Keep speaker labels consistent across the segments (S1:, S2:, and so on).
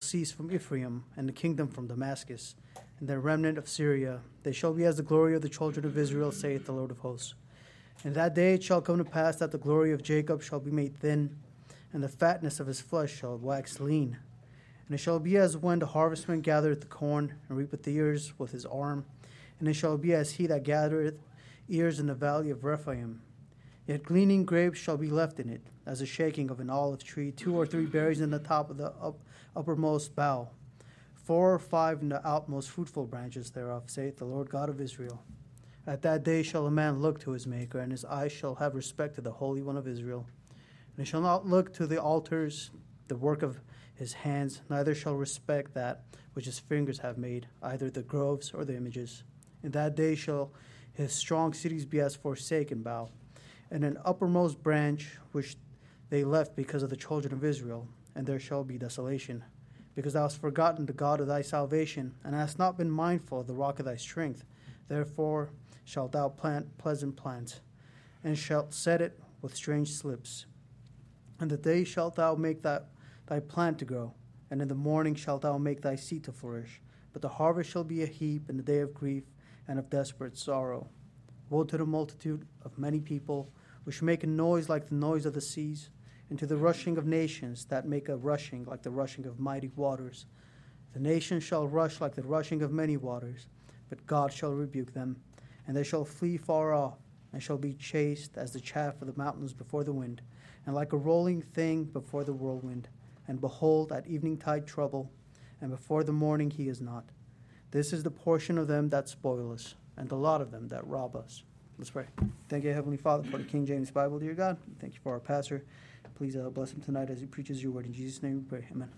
S1: cease from Ephraim, and the kingdom from Damascus, and the remnant of Syria. They shall be as the glory of the children of Israel, saith the Lord of hosts. In that day it shall come to pass that the glory of Jacob shall be made thin, and the fatness of his flesh shall wax lean. And it shall be as when the harvestman gathereth the corn, and reapeth the ears with his arm. And it shall be as he that gathereth ears in the valley of Rephaim. Yet gleaning grapes shall be left in it, as the shaking of an olive tree, 2 or 3 berries in the top of the uppermost bough, 4 or 5 in the outmost fruitful branches thereof, saith the Lord God of Israel. At that day shall a man look to his Maker, and his eyes shall have respect to the Holy One of Israel. And he shall not look to the altars, the work of his hands, neither shall respect that which his fingers have made, either the groves or the images. In that day shall his strong cities be as forsaken bough, and an uppermost branch which they left because of the children of Israel, and there shall be desolation. Because thou hast forgotten the God of thy salvation, and hast not been mindful of the rock of thy strength. Therefore shalt thou plant pleasant plants, and shalt set it with strange slips. And the day shalt thou make thy plant to grow, and in the morning shalt thou make thy seed to flourish. But the harvest shall be a heap in the day of grief and of desperate sorrow. Woe to the multitude of many people, which make a noise like the noise of the seas, and to the rushing of nations that make a rushing like the rushing of mighty waters. The nations shall rush like the rushing of many waters, but God shall rebuke them, and they shall flee far off, and shall be chased as the chaff of the mountains before the wind, and like a rolling thing before the whirlwind. And behold, at eventide trouble, and before the morning he is not. This is the portion of them that spoil us, and the lot of them that rob us. Let's pray. Thank you, Heavenly Father, for the King James Bible, dear God. Thank you for our pastor. Please bless him tonight as he preaches your word. In Jesus' name we pray. Amen.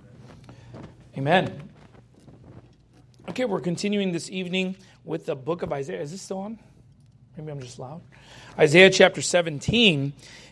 S2: Amen. Okay, we're continuing this evening with the book of Isaiah. Is this still on? Maybe I'm just loud. Isaiah chapter 17.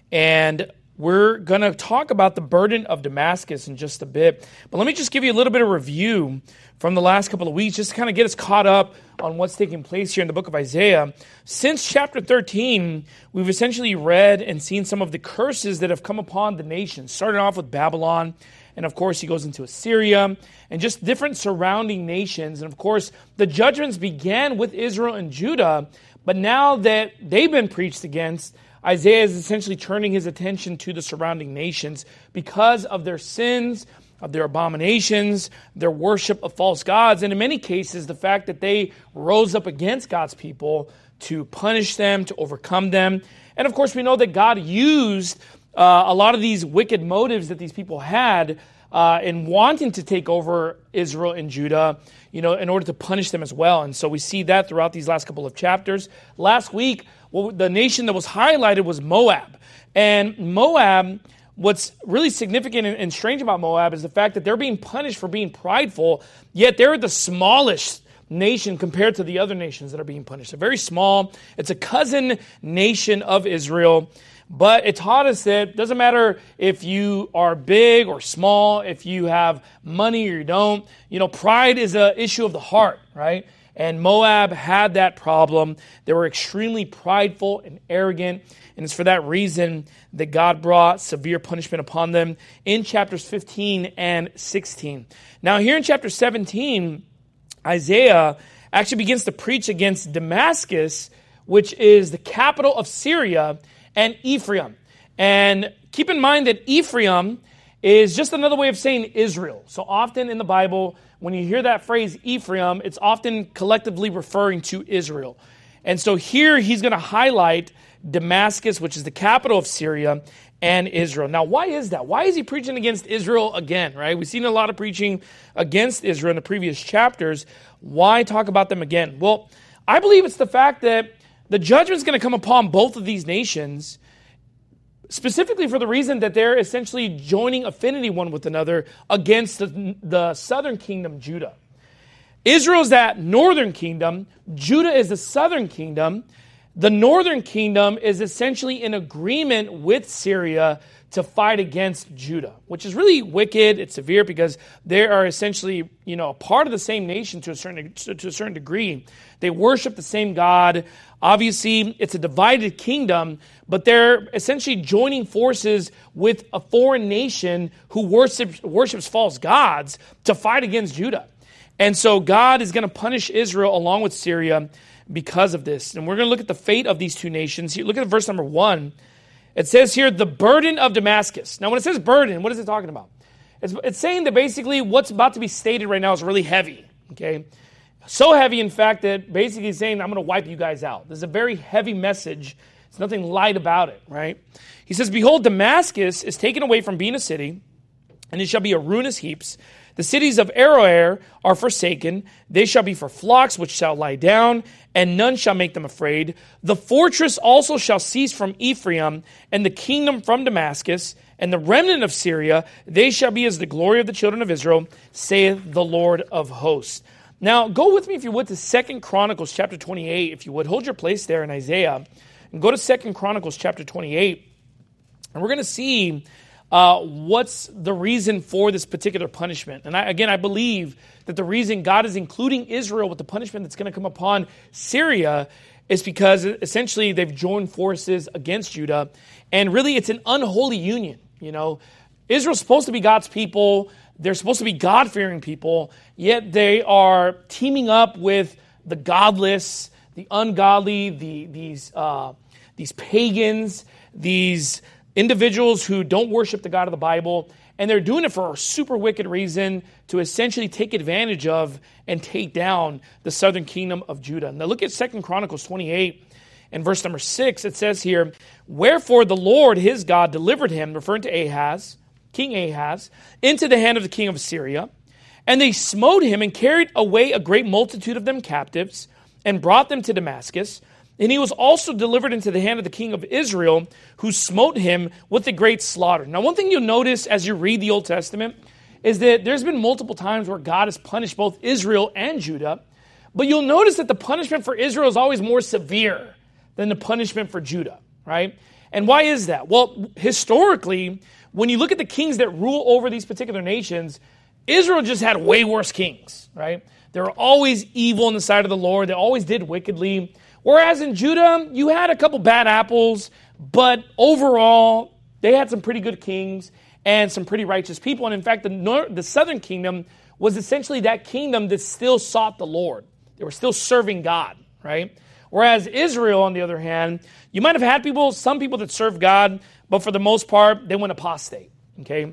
S2: And we're going to talk about the burden of Damascus in just a bit. But let me just give you a little bit of review from the last couple of weeks, just to kind of get us caught up on what's taking place here in the book of Isaiah. Since chapter 13, we've essentially read and seen some of the curses that have come upon the nations. Starting off with Babylon, and of course he goes into Assyria, and just different surrounding nations. And of course, the judgments began with Israel and Judah, but now that they've been preached against, Isaiah is essentially turning his attention to the surrounding nations because of their sins, of their abominations, their worship of false gods, and in many cases, the fact that they rose up against God's people to punish them, to overcome them. And of course, we know that God used a lot of these wicked motives that these people had in wanting to take over Israel and Judah, in order to punish them as well. And so we see that throughout these last couple of chapters. Last week, the nation that was highlighted was Moab. And Moab, what's really significant and strange about Moab is the fact that they're being punished for being prideful, yet they're the smallest nation compared to the other nations that are being punished. They're very small. It's a cousin nation of Israel. But it taught us that it doesn't matter if you are big or small, if you have money or you don't. Pride is an issue of the heart, right? And Moab had that problem. They were extremely prideful and arrogant. And it's for that reason that God brought severe punishment upon them in chapters 15 and 16. Now here in chapter 17, Isaiah actually begins to preach against Damascus, which is the capital of Syria, and Ephraim. And keep in mind that Ephraim is just another way of saying Israel. So often in the Bible, when you hear that phrase Ephraim, it's often collectively referring to Israel. And so here he's going to highlight Damascus, which is the capital of Syria, and Israel. Now, why is that? Why is he preaching against Israel again, right? We've seen a lot of preaching against Israel in the previous chapters. Why talk about them again? Well, I believe it's the fact that the judgment is going to come upon both of these nations, specifically for the reason that they're essentially joining affinity one with another against the southern kingdom, Judah. Israel is that northern kingdom. Judah is the southern kingdom. The northern kingdom is essentially in agreement with Syria to fight against Judah, which is really wicked. It's severe because they are essentially, a part of the same nation to a certain degree. They worship the same God. Obviously, it's a divided kingdom, but they're essentially joining forces with a foreign nation who worships false gods to fight against Judah. And so God is going to punish Israel along with Syria because of this. And we're going to look at the fate of these two nations. Here, look at verse number 1. It says here, the burden of Damascus. Now, when it says burden, what is it talking about? It's saying that basically what's about to be stated right now is really heavy, okay? So heavy, in fact, that basically it's saying, I'm going to wipe you guys out. This is a very heavy message. There's nothing light about it, right? He says, behold, Damascus is taken away from being a city, and it shall be a ruinous heaps. The cities of Aroer are forsaken. They shall be for flocks which shall lie down, and none shall make them afraid. The fortress also shall cease from Ephraim, and the kingdom from Damascus, and the remnant of Syria. They shall be as the glory of the children of Israel, saith the Lord of hosts. Now, go with me, if you would, to 2 Chronicles chapter 28. If you would, hold your place there in Isaiah, and go to 2 Chronicles chapter 28. And we're going to see what's the reason for this particular punishment. And I believe that the reason God is including Israel with the punishment that's going to come upon Syria is because essentially they've joined forces against Judah. And really it's an unholy union. Israel's supposed to be God's people. They're supposed to be God-fearing people. Yet they are teaming up with the godless, the ungodly, these pagans, these individuals who don't worship the God of the Bible, and they're doing it for a super wicked reason to essentially take advantage of and take down the southern kingdom of Judah. Now look at 2 Chronicles 28 and verse number 6. It says here, wherefore the Lord his God delivered him, referring to Ahaz, King Ahaz, into the hand of the king of Assyria, and they smote him and carried away a great multitude of them captives and brought them to Damascus. And he was also delivered into the hand of the king of Israel, who smote him with a great slaughter. Now, one thing you'll notice as you read the Old Testament is that there's been multiple times where God has punished both Israel and Judah, but you'll notice that the punishment for Israel is always more severe than the punishment for Judah, right? And why is that? Well, historically, when you look at the kings that rule over these particular nations, Israel just had way worse kings, right? They were always evil on the side of the Lord. They always did wickedly. Whereas in Judah, you had a couple bad apples, but overall, they had some pretty good kings and some pretty righteous people. And in fact, the southern kingdom was essentially that kingdom that still sought the Lord. They were still serving God, right? Whereas Israel, on the other hand, you might have had some people that served God, but for the most part, they went apostate, okay?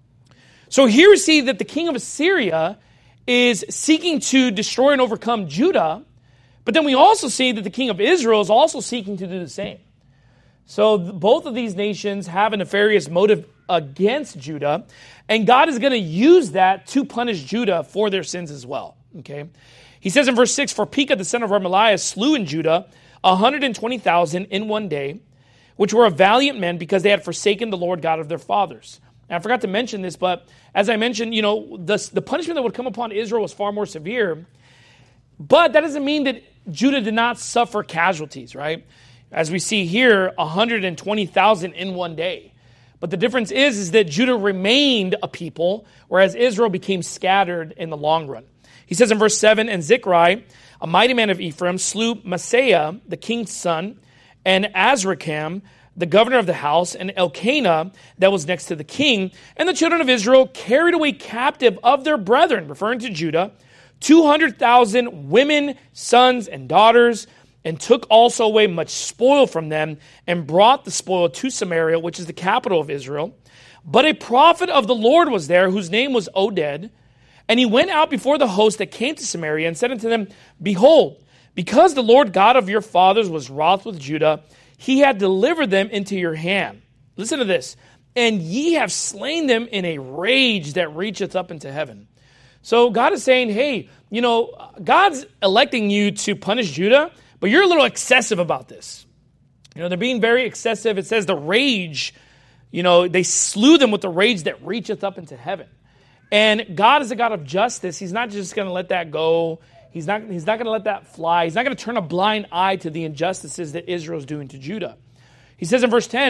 S2: So here we see that the king of Assyria is seeking to destroy and overcome Judah. But then we also see that the king of Israel is also seeking to do the same. So both of these nations have a nefarious motive against Judah, and God is going to use that to punish Judah for their sins as well. Okay, he says in verse 6, for Pekah the son of Remaliah slew in Judah 120,000 in one day, which were of valiant men because they had forsaken the Lord God of their fathers. And I forgot to mention this, but as I mentioned, the punishment that would come upon Israel was far more severe. But that doesn't mean that Judah did not suffer casualties, right? As we see here, 120,000 in one day. But the difference is that Judah remained a people, whereas Israel became scattered in the long run. He says in verse 7, and Zikri, a mighty man of Ephraim, slew Maaseiah, the king's son, and Azrikam, the governor of the house, and Elkanah, that was next to the king. And the children of Israel carried away captive of their brethren, referring to Judah, 200,000 women, sons, and daughters, and took also away much spoil from them, and brought the spoil to Samaria, which is the capital of Israel. But a prophet of the Lord was there, whose name was Oded, and he went out before the host that came to Samaria, and said unto them, behold, because the Lord God of your fathers was wroth with Judah, he had delivered them into your hand. Listen to this. And ye have slain them in a rage that reacheth up into heaven. So God is saying, hey, God's electing you to punish Judah, but you're a little excessive about this. They're being very excessive. It says the rage, they slew them with the rage that reacheth up into heaven. And God is a God of justice. He's not just going to let that go. He's not going to let that fly. He's not going to turn a blind eye to the injustices that Israel is doing to Judah. He says in verse 10,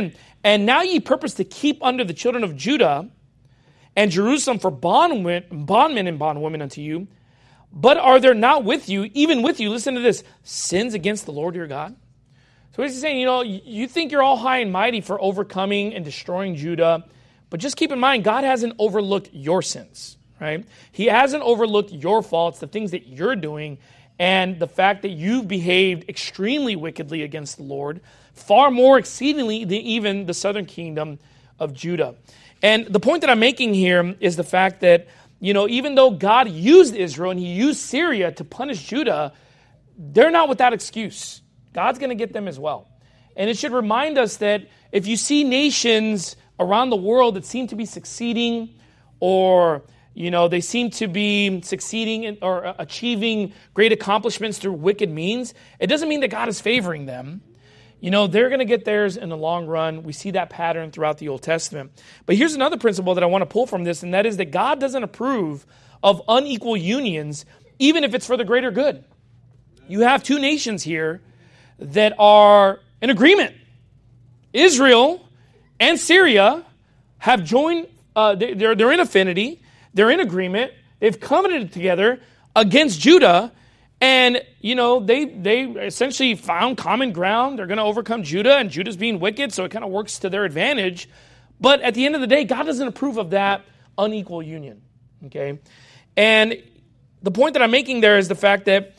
S2: And now ye purpose to keep under the children of Judah and Jerusalem for bondmen and bondwomen unto you. But are there not with you, even with you, listen to this, sins against the Lord your God? So he's saying, you think you're all high and mighty for overcoming and destroying Judah, but just keep in mind, God hasn't overlooked your sins, right? He hasn't overlooked your faults, the things that you're doing, and the fact that you've behaved extremely wickedly against the Lord, far more exceedingly than even the southern kingdom of Judah. And the point that I'm making here is the fact that, even though God used Israel and he used Syria to punish Judah, they're not without excuse. God's going to get them as well. And it should remind us that if you see nations around the world that seem to be succeeding, or they seem to be succeeding or achieving great accomplishments through wicked means, it doesn't mean that God is favoring them. They're going to get theirs in the long run. We see that pattern throughout the Old Testament. But here's another principle that I want to pull from this, and that is that God doesn't approve of unequal unions, even if it's for the greater good. You have two nations here that are in agreement. Israel and Syria have joined, they're in affinity, they're in agreement, they've covenanted together against Judah, and, they essentially found common ground. They're going to overcome Judah, and Judah's being wicked, so it kind of works to their advantage. But at the end of the day, God doesn't approve of that unequal union, okay? And the point that I'm making there is the fact that,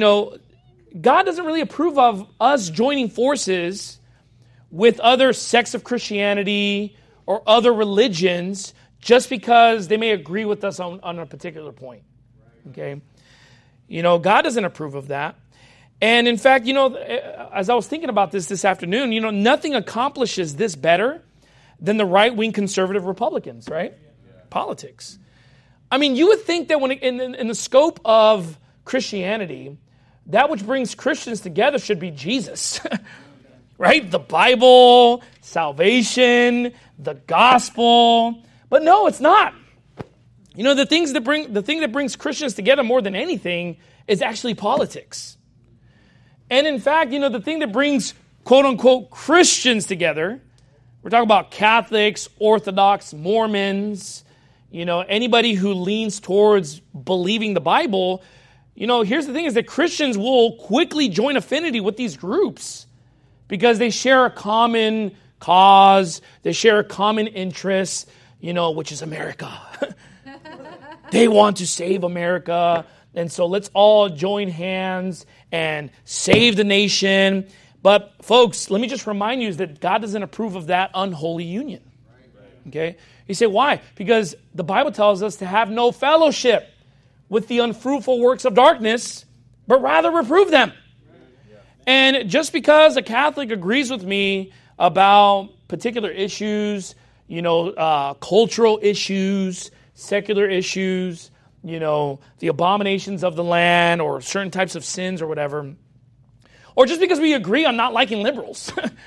S2: God doesn't really approve of us joining forces with other sects of Christianity or other religions just because they may agree with us on a particular point. Okay? God doesn't approve of that. And in fact, as I was thinking about this afternoon, nothing accomplishes this better than the right-wing conservative Republicans, right? Yeah. Politics. I mean, you would think that when in the scope of Christianity, that which brings Christians together should be Jesus, right? The Bible, salvation, the gospel. But no, it's not. The thing that brings Christians together more than anything is actually politics. And in fact, the thing that brings quote unquote Christians together, we're talking about Catholics, Orthodox, Mormons, anybody who leans towards believing the Bible. Here's the thing is that Christians will quickly join affinity with these groups because they share a common cause, they share a common interest, which is America. They want to save America, and so let's all join hands and save the nation. But folks, let me just remind you that God doesn't approve of that unholy union. Okay? You say, why? Because the Bible tells us to have no fellowship with the unfruitful works of darkness, but rather reprove them. And just because a Catholic agrees with me about particular issues, cultural issues, secular issues, the abominations of the land or certain types of sins or whatever, or just because we agree on not liking liberals.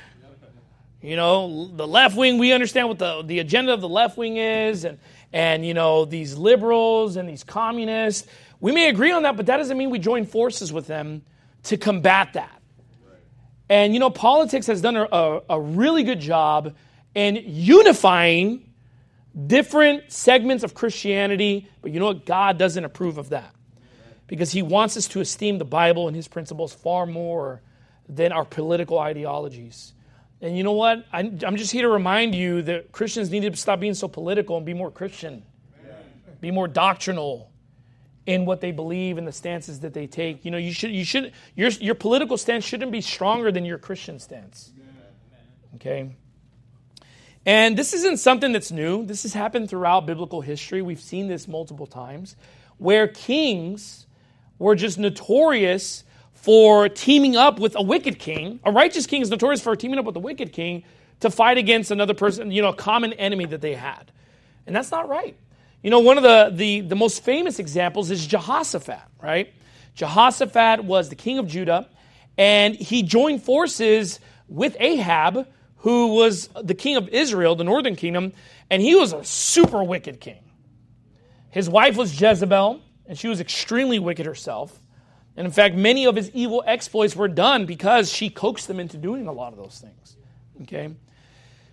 S2: The left wing, we understand what the agenda of the left wing is, and these liberals and these communists, we may agree on that, but that doesn't mean we join forces with them to combat that. And, politics has done a really good job in unifying different segments of Christianity, but you know what? God doesn't approve of that because he wants us to esteem the Bible and his principles far more than our political ideologies. And you know what? I'm just here to remind you that Christians need to stop being so political and be more Christian. Amen. Be more doctrinal in what they believe and the stances that they take. Your political stance shouldn't be stronger than your Christian stance. Okay? And this isn't something that's new. This has happened throughout biblical history. We've seen this multiple times where kings were just notorious for teaming up with a wicked king. A righteous king is notorious for teaming up with a wicked king to fight against another person, a common enemy that they had. And that's not right. One of the most famous examples is Jehoshaphat, right? Jehoshaphat was the king of Judah, and he joined forces with Ahab, who was the king of Israel, the northern kingdom, and he was a super wicked king. His wife was Jezebel, and she was extremely wicked herself. And in fact, many of his evil exploits were done because she coaxed them into doing a lot of those things. Okay?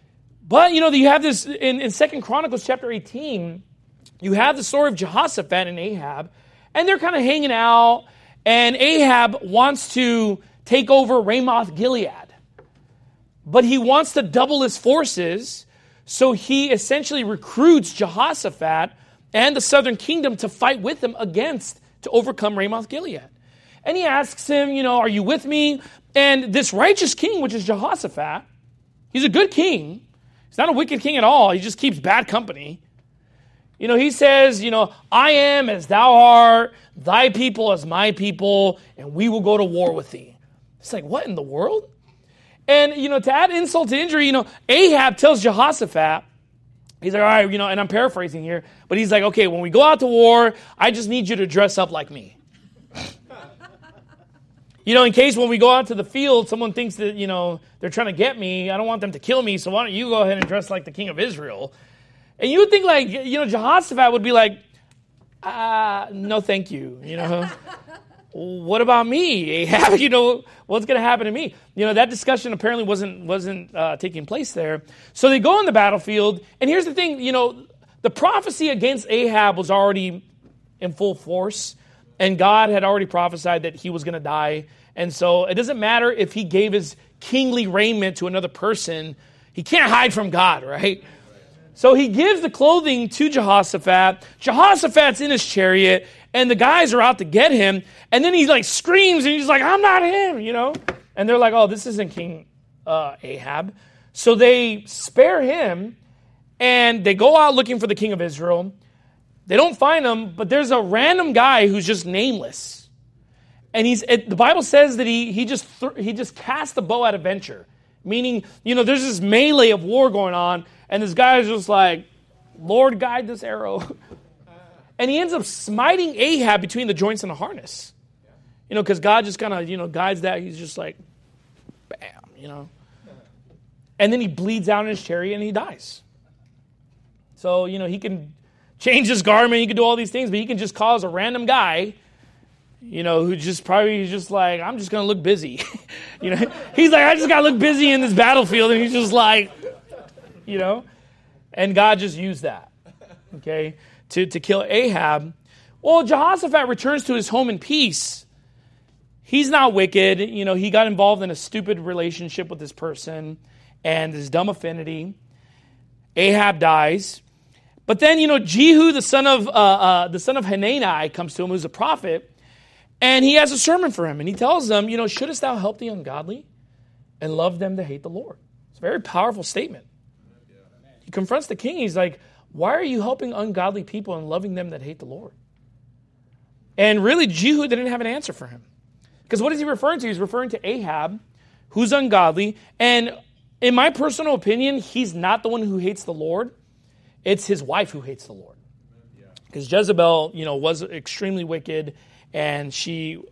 S2: But, you have this, in 2 Chronicles chapter 18, you have the story of Jehoshaphat and Ahab, and they're kind of hanging out, and Ahab wants to take over Ramoth Gilead. But he wants to double his forces, so he essentially recruits Jehoshaphat and the southern kingdom to fight with him to overcome Ramoth Gilead. And he asks him, are you with me? And this righteous king, which is Jehoshaphat, he's a good king. He's not a wicked king at all. He just keeps bad company. He says, I am as thou art, thy people as my people, and we will go to war with thee. It's like, what in the world? And, to add insult to injury, Ahab tells Jehoshaphat, he's like, all right, and I'm paraphrasing here, but he's like, okay, when we go out to war, I just need you to dress up like me. In case when we go out to the field, someone thinks that, they're trying to get me. I don't want them to kill me, so why don't you go ahead and dress like the king of Israel? And you would think like, Jehoshaphat would be like, no, thank you. What about me, Ahab? What's going to happen to me? That discussion apparently wasn't taking place there. So they go on the battlefield, and here's the thing, the prophecy against Ahab was already in full force, and God had already prophesied that he was going to die. And so it doesn't matter if he gave his kingly raiment to another person. He can't hide from God, right? So he gives the clothing to Jehoshaphat. Jehoshaphat's in his chariot, and the guys are out to get him. And then he screams, and he's like, I'm not him, And they're like, oh, this isn't King Ahab. So they spare him, and they go out looking for the king of Israel. They don't find him, but there's a random guy who's just nameless. And the Bible says that he just cast the bow at a venture. Meaning, there's this melee of war going on, and this guy is just like, Lord, guide this arrow. And he ends up smiting Ahab between the joints in the harness. Because God just kind of, guides that. He's just like, bam, And then he bleeds out in his chariot and he dies. So, he can change his garment, he can do all these things, but he can just cause a random guy, who just probably is just like, I'm just going to look busy. He's like, I just got to look busy in this battlefield. And he's just like, and God just used that, okay, to kill Ahab. Well, Jehoshaphat returns to his home in peace. He's not wicked. He got involved in a stupid relationship with this person and this dumb affinity. Ahab dies. But then, Jehu, the son of Hanani, comes to him, who's a prophet, and he has a sermon for him. And he tells them, shouldest thou help the ungodly and love them that hate the Lord? It's a very powerful statement. He confronts the king. He's like, why are you helping ungodly people and loving them that hate the Lord? And really, Jehu didn't have an answer for him. Because what is he referring to? He's referring to Ahab, who's ungodly. And in my personal opinion, he's not the one who hates the Lord. It's his wife who hates the Lord. Because Jezebel, was extremely wicked, and she,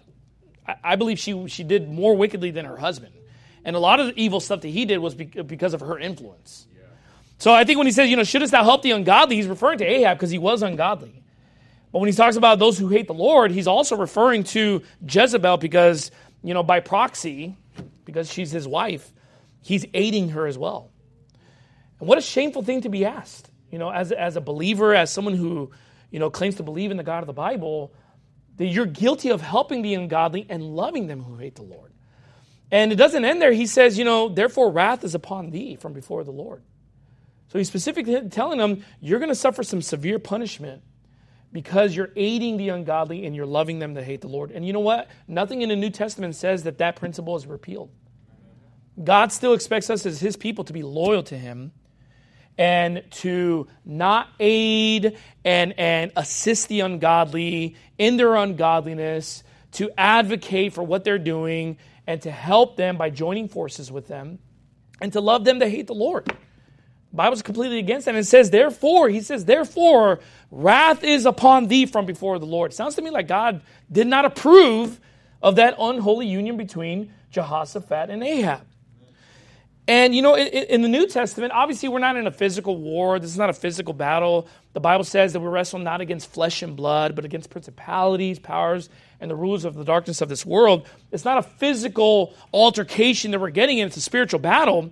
S2: I believe she did more wickedly than her husband. And a lot of the evil stuff that he did was because of her influence. Yeah. So I think when he says, shouldest thou help the ungodly, he's referring to Ahab because he was ungodly. But when he talks about those who hate the Lord, he's also referring to Jezebel because, by proxy, because she's his wife, he's aiding her as well. And what a shameful thing to be asked, as a believer, as someone who, claims to believe in the God of the Bible, that you're guilty of helping the ungodly and loving them who hate the Lord. And it doesn't end there. He says, therefore wrath is upon thee from before the Lord. So he's specifically telling them, you're going to suffer some severe punishment because you're aiding the ungodly and you're loving them that hate the Lord. And you know what? Nothing in the New Testament says that principle is repealed. God still expects us as his people to be loyal to him and to not aid and assist the ungodly in their ungodliness, to advocate for what they're doing, and to help them by joining forces with them, and to love them that hate the Lord. The Bible's completely against that. And it says, therefore, wrath is upon thee from before the Lord. Sounds to me like God did not approve of that unholy union between Jehoshaphat and Ahab. And, in the New Testament, obviously we're not in a physical war. This is not a physical battle. The Bible says that we wrestle not against flesh and blood, but against principalities, powers, and the rulers of the darkness of this world. It's not a physical altercation that we're getting in. It's a spiritual battle.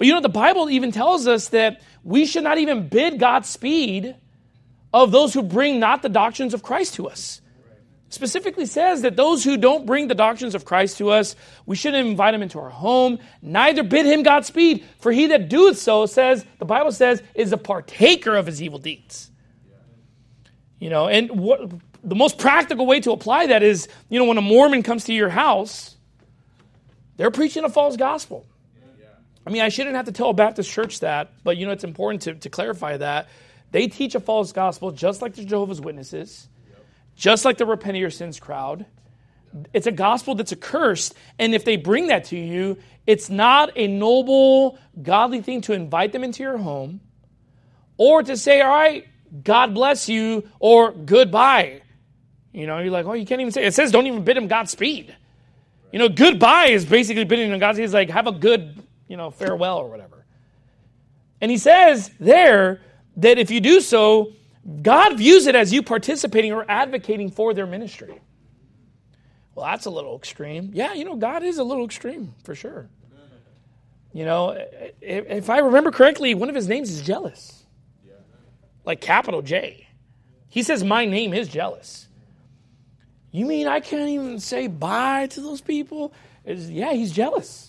S2: But the Bible even tells us that we should not even bid Godspeed of those who bring not the doctrines of Christ to us. Specifically says that those who don't bring the doctrines of Christ to us, we shouldn't invite him into our home, neither bid him Godspeed, for he that doeth so, says, the Bible says, is a partaker of his evil deeds. And what the most practical way to apply that is, when a Mormon comes to your house, they're preaching a false gospel. I shouldn't have to tell a Baptist church that, but it's important to clarify that. They teach a false gospel just like the Jehovah's Witnesses, just like the Repent of Your Sins crowd. It's a gospel that's accursed, and if they bring that to you, it's not a noble, godly thing to invite them into your home or to say, all right, God bless you, or goodbye. You're like, oh, you can't even say it. It says don't even bid him Godspeed. Goodbye is basically bidding him Godspeed. It's like, have a good, farewell or whatever. And he says there that if you do so, God views it as you participating or advocating for their ministry. Well, that's a little extreme. Yeah, God is a little extreme, for sure. If I remember correctly, one of his names is Jealous. Like capital J. He says, my name is Jealous. You mean I can't even say bye to those people? Yeah, he's jealous.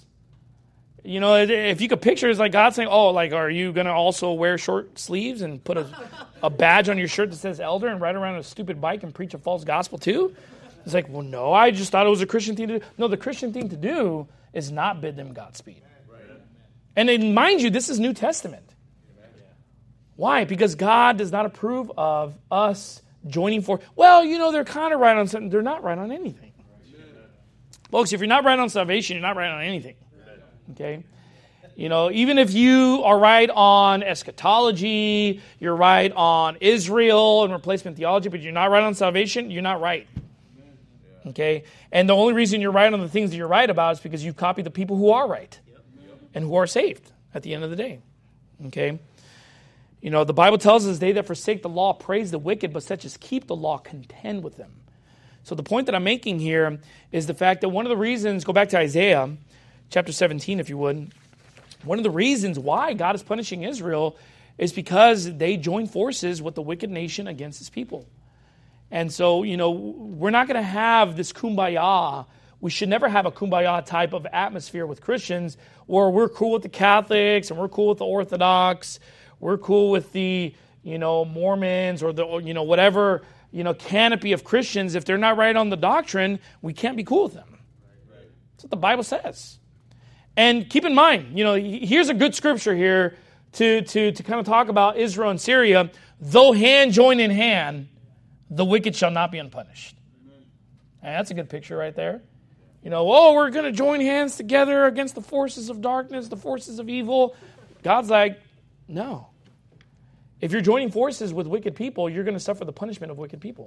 S2: If you could picture, it's like God saying, are you going to also wear short sleeves and put a badge on your shirt that says elder and ride around a stupid bike and preach a false gospel too? It's like, well, no, I just thought it was a Christian thing to do. No, the Christian thing to do is not bid them Godspeed. And mind you, this is New Testament. Why? Because God does not approve of us joining for, they're kind of right on something. They're not right on anything. Folks, if you're not right on salvation, you're not right on anything. Okay? Even if you are right on eschatology, you're right on Israel and replacement theology, but you're not right on salvation, you're not right. Okay? And the only reason you're right on the things that you're right about is because you copy the people who are right and who are saved at the end of the day. Okay? The Bible tells us, they that forsake the law praise the wicked, but such as keep the law contend with them. So the point that I'm making here is the fact that one of the reasons, go back to Isaiah chapter 17, if you would. One of the reasons why God is punishing Israel is because they join forces with the wicked nation against his people. And so, we're not going to have this kumbaya. We should never have a kumbaya type of atmosphere with Christians where we're cool with the Catholics and we're cool with the Orthodox. We're cool with the, Mormons or the, whatever, canopy of Christians. If they're not right on the doctrine, we can't be cool with them. That's what the Bible says. And keep in mind, here's a good scripture here to kind of talk about Israel and Syria. Though hand join in hand, the wicked shall not be unpunished. And that's a good picture right there. We're going to join hands together against the forces of darkness, the forces of evil. God's like, no. If you're joining forces with wicked people, you're going to suffer the punishment of wicked people.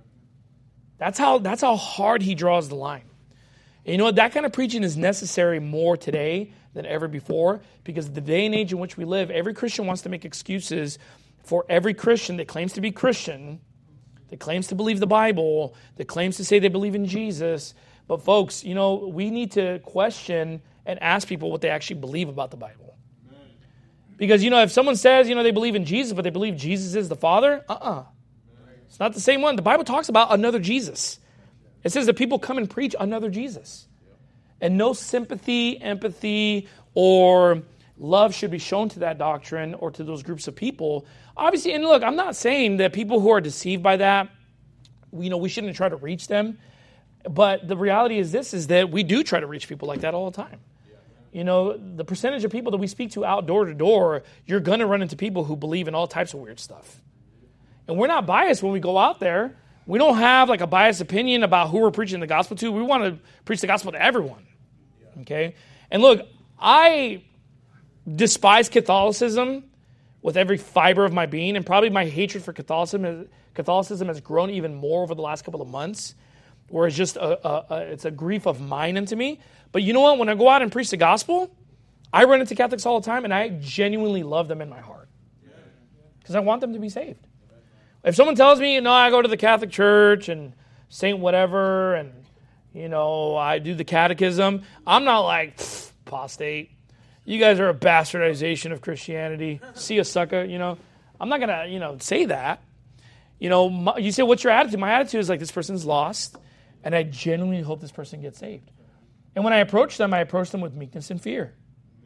S2: That's how hard he draws the line. And that kind of preaching is necessary more today than ever before, because the day and age in which we live, every Christian wants to make excuses for every Christian that claims to be Christian, that claims to believe the Bible, that claims to say they believe in Jesus. But folks, we need to question and ask people what they actually believe about the Bible. Because, if someone says, they believe in Jesus, but they believe Jesus is the Father, it's not the same one. The Bible talks about another Jesus. It says that people come and preach another Jesus. And no sympathy, empathy, or love should be shown to that doctrine or to those groups of people. Obviously, and look, I'm not saying that people who are deceived by that, we shouldn't try to reach them. But the reality is this, is that we do try to reach people like that all the time. The percentage of people that we speak to out door to door, you're going to run into people who believe in all types of weird stuff. And we're not biased when we go out there. We don't have like a biased opinion about who we're preaching the gospel to. We want to preach the gospel to everyone. Okay? And look, I despise Catholicism with every fiber of my being, and probably my hatred for Catholicism has grown even more over the last couple of months, where it's just it's a grief of mine unto me. But you know what? When I go out and preach the gospel, I run into Catholics all the time, and I genuinely love them in my heart because I want them to be saved. If someone tells me, I go to the Catholic Church and Saint whatever, and, I do the catechism, I'm not like, apostate. You guys are a bastardization of Christianity. See a sucker, I'm not going to, say that. You say, what's your attitude? My attitude is like, this person's lost, and I genuinely hope this person gets saved. And when I approach them with meekness and fear.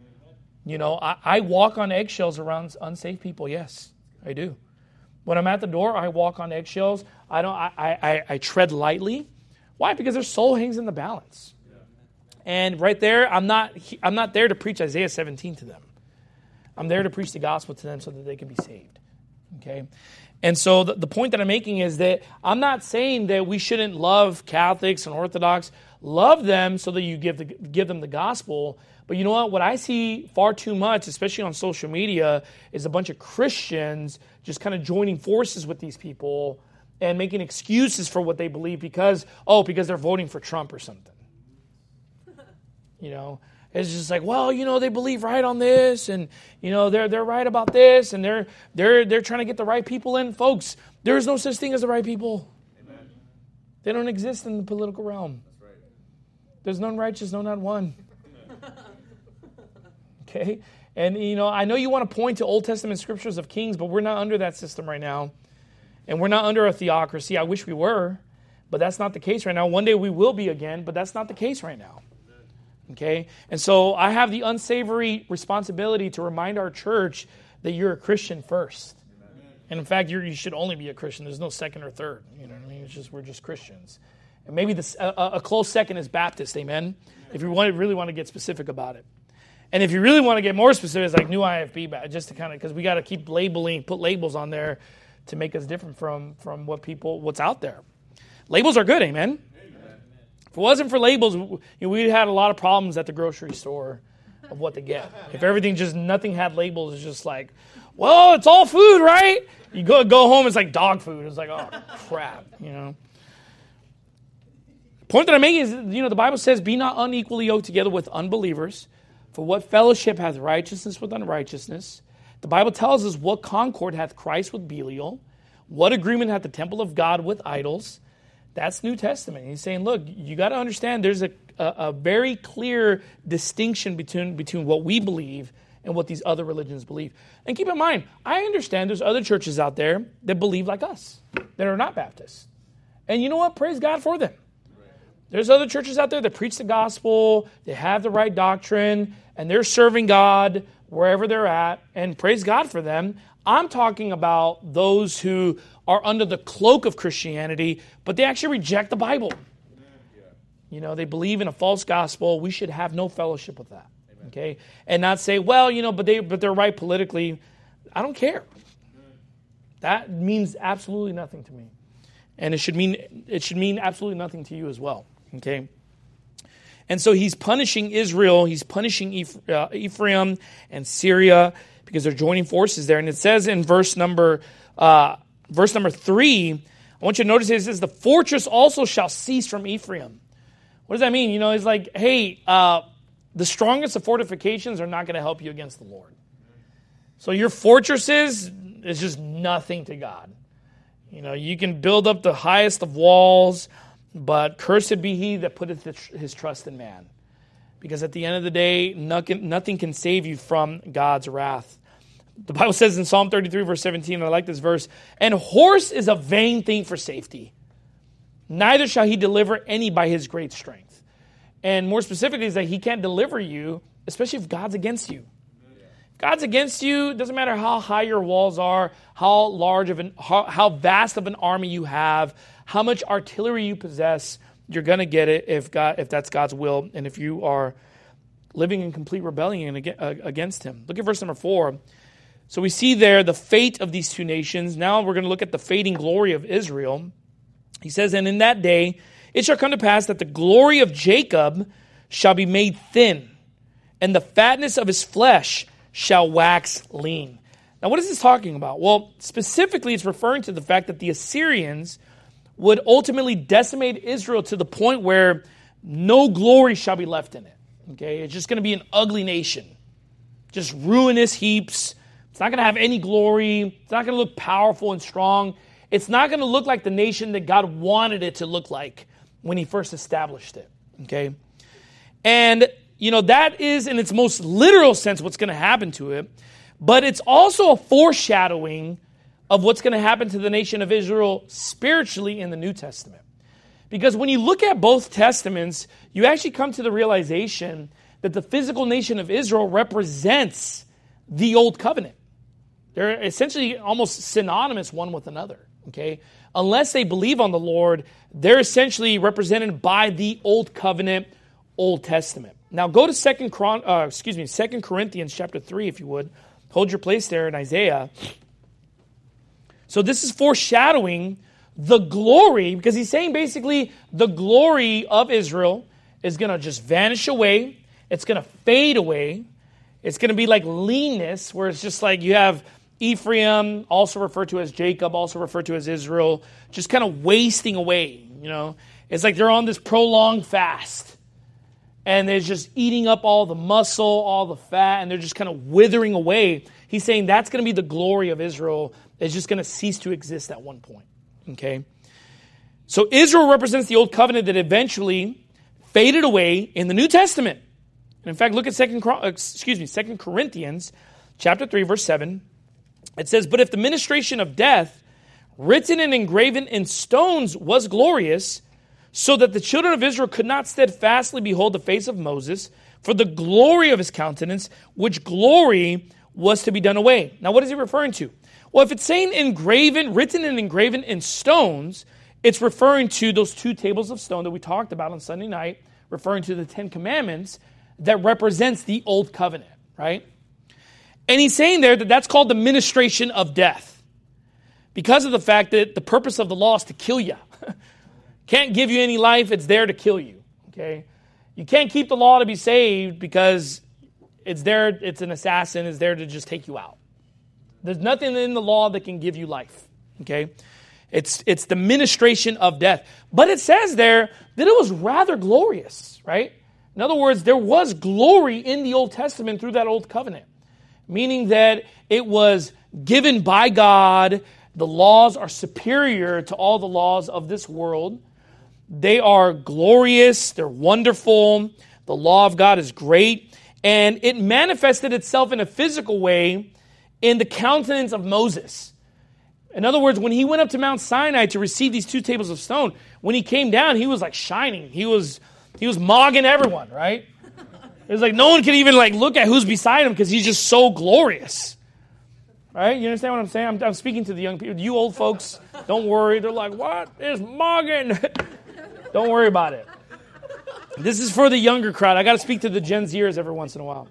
S2: I walk on eggshells around unsaved people. Yes, I do. When I'm at the door, I walk on eggshells. I tread lightly. Why? Because their soul hangs in the balance. And right there, I'm not there to preach Isaiah 17 to them. I'm there to preach the gospel to them so that they can be saved. Okay? And so the point that I'm making is that I'm not saying that we shouldn't love Catholics and Orthodox. Love them so that you give them the gospel. But you know what? What I see far too much, especially on social media, is a bunch of Christians just kind of joining forces with these people and making excuses for what they believe because they're voting for Trump or something. It's just like, well, they believe right on this, and they're right about this, and they're trying to get the right people in. Folks, there is no such thing as the right people. Amen. They don't exist in the political realm. That's right. There's none righteous, no, not one. Okay? And, I know you want to point to Old Testament scriptures of kings, but we're not under that system right now. And we're not under a theocracy. I wish we were, but that's not the case right now. One day we will be again, but that's not the case right now. Okay? And so I have the unsavory responsibility to remind our church that you're a Christian first. Amen. And in fact, you should only be a Christian. There's no second or third. You know what I mean? We're just Christians. And maybe a close second is Baptist, amen? If you really want to get specific about it. And if you really want to get more specific, it's like New IFB, just to kind of, because we got to keep put labels on there to make us different from what's out there. Labels are good, amen? If it wasn't for labels, we'd had a lot of problems at the grocery store of what to get. If nothing had labels, it's just like, well, it's all food, right? You go home, it's like dog food. It's like, oh, crap, The point that I'm making is, the Bible says, be not unequally yoked together with unbelievers, for what fellowship hath righteousness with unrighteousness? The Bible tells us, what concord hath Christ with Belial? What agreement hath the temple of God with idols? That's New Testament. He's saying, look, you got to understand there's a very clear distinction between what we believe and what these other religions believe. And keep in mind, I understand there's other churches out there that believe like us, that are not Baptists. And you know what? Praise God for them. There's other churches out there that preach the gospel, they have the right doctrine, and they're serving God wherever they're at, and praise God for them. I'm talking about those who are under the cloak of Christianity, but they actually reject the Bible. They believe in a false gospel. We should have no fellowship with that. Okay? And not say, well, but they're right politically. I don't care. That means absolutely nothing to me. And it should mean absolutely nothing to you as well. Okay? And so he's punishing Israel, he's punishing Ephraim and Syria because they're joining forces there. And it says in verse number 3, I want you to notice it says, the fortress also shall cease from Ephraim. What does that mean? It's like, hey, the strongest of fortifications are not going to help you against the Lord. So your fortresses is just nothing to God. You can build up the highest of walls, but cursed be he that putteth his trust in man. Because at the end of the day, nothing can save you from God's wrath. The Bible says in Psalm 33, verse 17, I like this verse, and horse is a vain thing for safety. Neither shall he deliver any by his great strength. And more specifically is that he can't deliver you, especially if God's against you. If God's against you, it doesn't matter how high your walls are, how vast of an army you have, how much artillery you possess, you're going to get it if that's God's will, and if you are living in complete rebellion against him. Look at verse number 4. So we see there the fate of these two nations. Now we're going to look at the fading glory of Israel. He says, and in that day it shall come to pass that the glory of Jacob shall be made thin, and the fatness of his flesh shall wax lean. Now what is this talking about? Well, specifically it's referring to the fact that the Assyrians would ultimately decimate Israel to the point where no glory shall be left in it. Okay, it's just going to be an ugly nation. Just ruinous heaps. It's not going to have any glory. It's not going to look powerful and strong. It's not going to look like the nation that God wanted it to look like when he first established it. Okay? And that is in its most literal sense what's going to happen to it. But it's also a foreshadowing of what's going to happen to the nation of Israel spiritually in the New Testament. Because when you look at both testaments, you actually come to the realization that the physical nation of Israel represents the Old Covenant. They're essentially almost synonymous one with another. Okay? Unless they believe on the Lord, they're essentially represented by the Old Covenant, Old Testament. Now go to 2 Corinthians chapter 3, if you would. Hold your place there in Isaiah. So this is foreshadowing the glory, because he's saying basically the glory of Israel is going to just vanish away. It's going to fade away. It's going to be like leanness, where it's just like you have Ephraim, also referred to as Jacob, also referred to as Israel, just kind of wasting away. It's like they're on this prolonged fast. And they're just eating up all the muscle, all the fat, and they're just kind of withering away. He's saying that's going to be the glory of Israel. It's just going to cease to exist at one point. Okay? So Israel represents the Old Covenant that eventually faded away in the New Testament. And in fact, look at 2 Corinthians chapter 3, verse 7. It says, "But if the ministration of death, written and engraven in stones, was glorious, so that the children of Israel could not steadfastly behold the face of Moses, for the glory of his countenance, which glory was to be done away." Now, what is he referring to? Well, if it's saying written and engraven in stones, it's referring to those 2 tables of stone that we talked about on Sunday night, referring to the 10 Commandments that represents the Old Covenant, right? And he's saying there that that's called the ministration of death, because of the fact that the purpose of the law is to kill you. Can't give you any life, it's there to kill you. Okay? You can't keep the law to be saved because it's there, it's an assassin, it's there to just take you out. There's nothing in the law that can give you life. Okay? It's the ministration of death. But it says there that it was rather glorious, right? In other words, there was glory in the Old Testament through that Old Covenant, meaning that it was given by God. The laws are superior to all the laws of this world. They are glorious. They're wonderful. The law of God is great. And it manifested itself in a physical way in the countenance of Moses. In other words, when he went up to Mount Sinai to receive these 2 tables of stone, when he came down, he was like shining. He was mogging everyone, right? It was like no one could even like look at who's beside him because he's just so glorious. Right? You understand what I'm saying? I'm speaking to the young people. You old folks, don't worry. They're like, what is mogging? Don't worry about it. This is for the younger crowd. I got to speak to the Gen Zers every once in a while.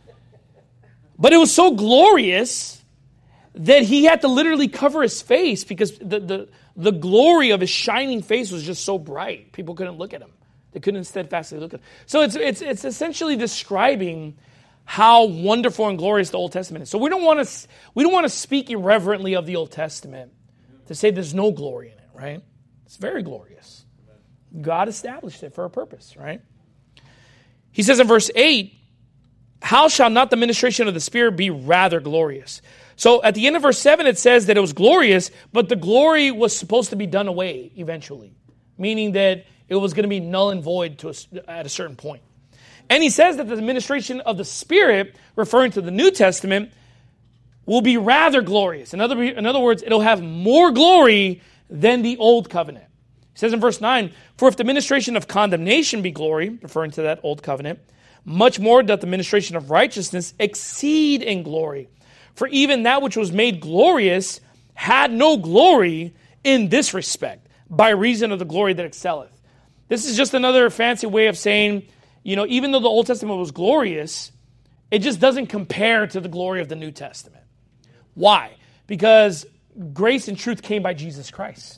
S2: But it was so glorious that he had to literally cover his face because the glory of his shining face was just so bright. People couldn't look at him. They couldn't steadfastly look at him. So it's essentially describing how wonderful and glorious the Old Testament is. So we don't want to speak irreverently of the Old Testament to say there's no glory in it, right? It's very glorious. God established it for a purpose, right? He says in verse 8, "How shall not the ministration of the Spirit be rather glorious?" So at the end of verse 7, it says that it was glorious, but the glory was supposed to be done away eventually, meaning that it was going to be null and void at a certain point. And he says that the ministration of the Spirit, referring to the New Testament, will be rather glorious. In other words, it'll have more glory than the Old Covenant. He says in verse 9, "For if the ministration of condemnation be glory," referring to that Old Covenant, "much more doth the ministration of righteousness exceed in glory. For even that which was made glorious had no glory in this respect, by reason of the glory that excelleth." This is just another fancy way of saying, even though the Old Testament was glorious, it just doesn't compare to the glory of the New Testament. Why? Because grace and truth came by Jesus Christ.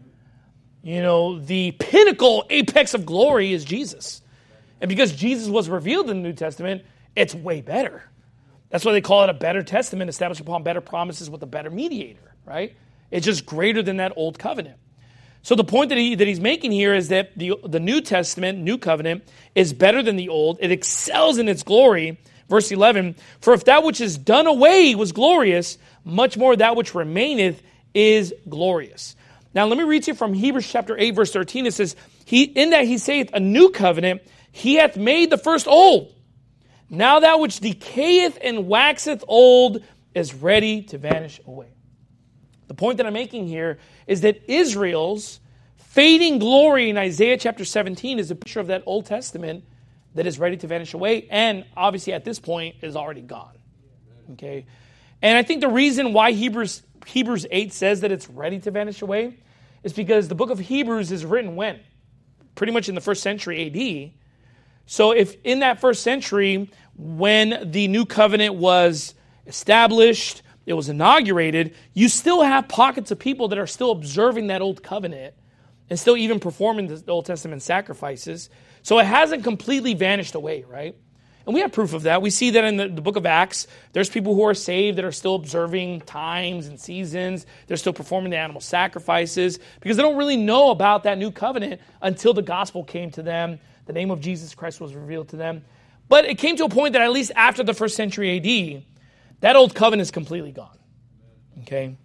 S2: The pinnacle, apex of glory is Jesus. And because Jesus was revealed in the New Testament, it's way better. That's why they call it a better testament, established upon better promises with a better mediator, right? It's just greater than that Old Covenant. So the point that he's making here is that the New Testament, New Covenant, is better than the Old. It excels in its glory. Verse 11, "For if that which is done away was glorious, much more that which remaineth is glorious." Now let me read to you from Hebrews chapter 8, verse 13. It says, "In that he saith a new covenant, he hath made the first old. Now that which decayeth and waxeth old is ready to vanish away. The point that I'm making here is that Israel's fading glory in Isaiah chapter 17 is a picture of that Old Testament that is ready to vanish away, and obviously at this point is already gone. Okay? And I think the reason why Hebrews 8 says that it's ready to vanish away is because the book of Hebrews is written when? Pretty much in the first century AD. So if in that first century, when the new covenant was established, it was inaugurated, you still have pockets of people that are still observing that old covenant and still even performing the Old Testament sacrifices. So it hasn't completely vanished away, right? And we have proof of that. We see that in the book of Acts, there's people who are saved that are still observing times and seasons. They're still performing the animal sacrifices because they don't really know about that new covenant until the gospel came to them. The name of Jesus Christ was revealed to them. But it came to a point that at least after the first century AD, that old covenant is completely gone. Okay?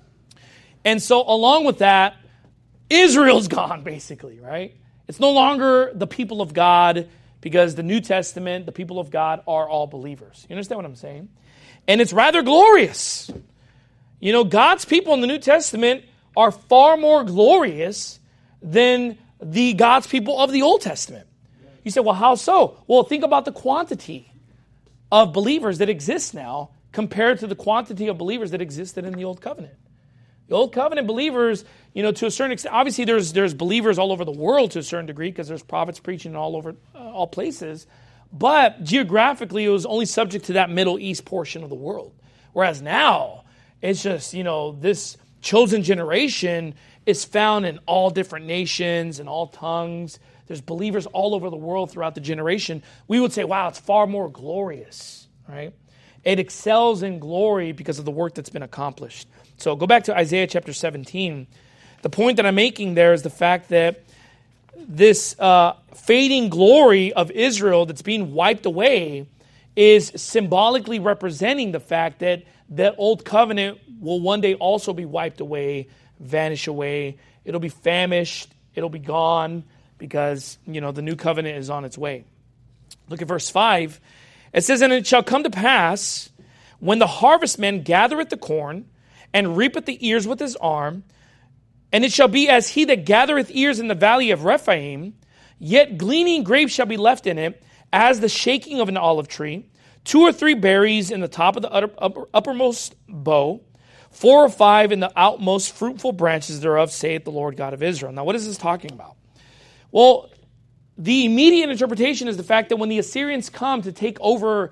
S2: And so along with that, Israel's gone, basically, right? It's no longer the people of God because the New Testament, the people of God, are all believers. You understand what I'm saying? And it's rather glorious. You know, God's people in the New Testament are far more glorious than the God's people of the Old Testament. You say, well, how so? Well, think about the quantity of believers that exist now compared to the quantity of believers that existed in the Old Covenant. The Old Covenant believers, you know, to a certain extent, obviously there's believers all over the world to a certain degree because there's prophets preaching all over all places, but geographically it was only subject to that Middle East portion of the world. Whereas now, it's just, you know, this chosen generation is found in all different nations and all tongues. There's believers all over the world throughout the generation. We would say, wow, it's far more glorious, right? It excels in glory because of the work that's been accomplished. So go back to Isaiah chapter 17. The point that I'm making there is the fact that this fading glory of Israel that's being wiped away is symbolically representing the fact that that old covenant will one day also be wiped away, vanish away. It'll be famished. It'll be gone because, you know, the new covenant is on its way. Look at verse 5. It says, and it shall come to pass when the harvestman gathereth the corn and reapeth the ears with his arm, and it shall be as he that gathereth ears in the valley of Rephaim, yet gleaning grapes shall be left in it, as the shaking of an olive tree, 2 or 3 berries in the top of the uppermost bough, 4 or 5 in the outmost fruitful branches thereof, saith the Lord God of Israel. Now, what is this talking about? Well, the immediate interpretation is the fact that when the Assyrians come to take over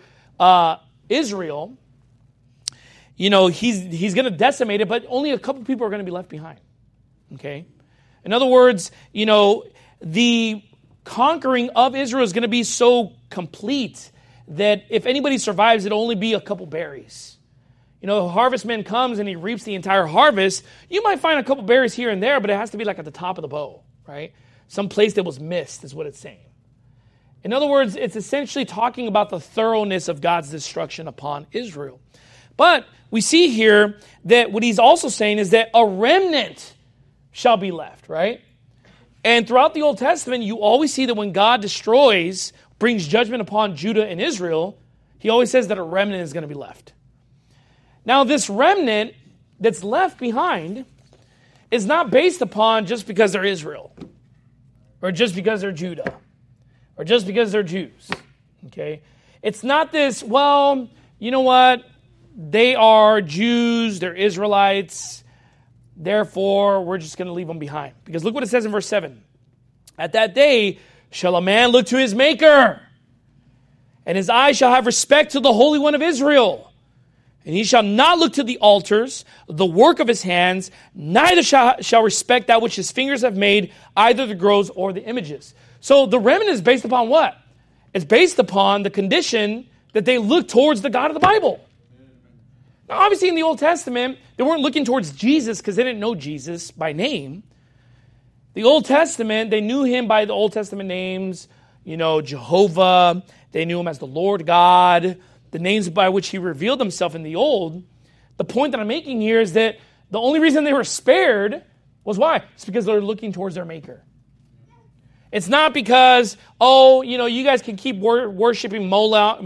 S2: Israel, you know, he's going to decimate it, but only a couple people are going to be left behind. Okay? In other words, you know, the conquering of Israel is going to be so complete that if anybody survives, it'll only be a couple berries. You know, the harvestman comes and he reaps the entire harvest. You might find a couple berries here and there, but it has to be like at the top of the bow, right? Some place that was missed is what it's saying. In other words, it's essentially talking about the thoroughness of God's destruction upon Israel. But we see here that what he's also saying is that a remnant shall be left, right? And throughout the Old Testament, you always see that when God destroys, brings judgment upon Judah and Israel, he always says that a remnant is going to be left. Now, this remnant that's left behind is not based upon just because they're Israel, or just because they're Judah, or just because they're Jews, okay? It's not this, well, you know what? They are Jews, they're Israelites, therefore we're just going to leave them behind. Because look what it says in verse 7. At that day shall a man look to his Maker, and his eye shall have respect to the Holy One of Israel. And he shall not look to the altars, the work of his hands, neither shall respect that which his fingers have made, either the groves or the images. So the remnant is based upon what? It's based upon the condition that they look towards the God of the Bible. Now, obviously, in the Old Testament, they weren't looking towards Jesus because they didn't know Jesus by name. The Old Testament, they knew him by the Old Testament names, you know, Jehovah. They knew him as the Lord God, the names by which he revealed himself in the Old. The point that I'm making here is that the only reason they were spared was why? It's because they're looking towards their Maker. It's not because, you guys can keep worshiping Moloch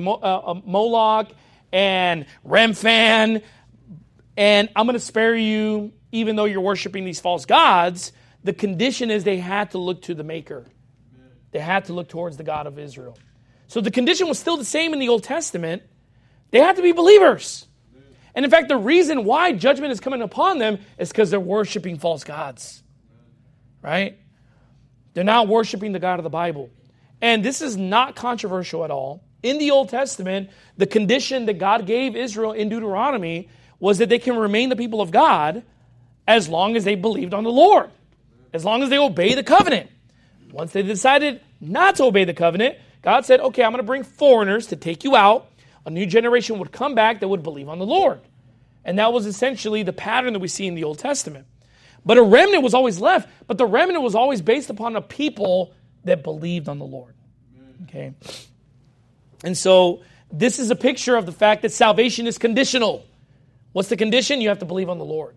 S2: and Remphan, and I'm going to spare you even though you're worshiping these false gods. The condition is they had to look to the Maker. They had to look towards the God of Israel. So the condition was still the same in the Old Testament. They had to be believers. And in fact, the reason why judgment is coming upon them is because they're worshiping false gods. Right? They're not worshiping the God of the Bible. And this is not controversial at all. In the Old Testament, the condition that God gave Israel in Deuteronomy was that they can remain the people of God as long as they believed on the Lord, as long as they obey the covenant. Once they decided not to obey the covenant, God said, okay, I'm going to bring foreigners to take you out. A new generation would come back that would believe on the Lord. And that was essentially the pattern that we see in the Old Testament. But a remnant was always left, but the remnant was always based upon a people that believed on the Lord. Okay? And so this is a picture of the fact that salvation is conditional. What's the condition? You have to believe on the Lord.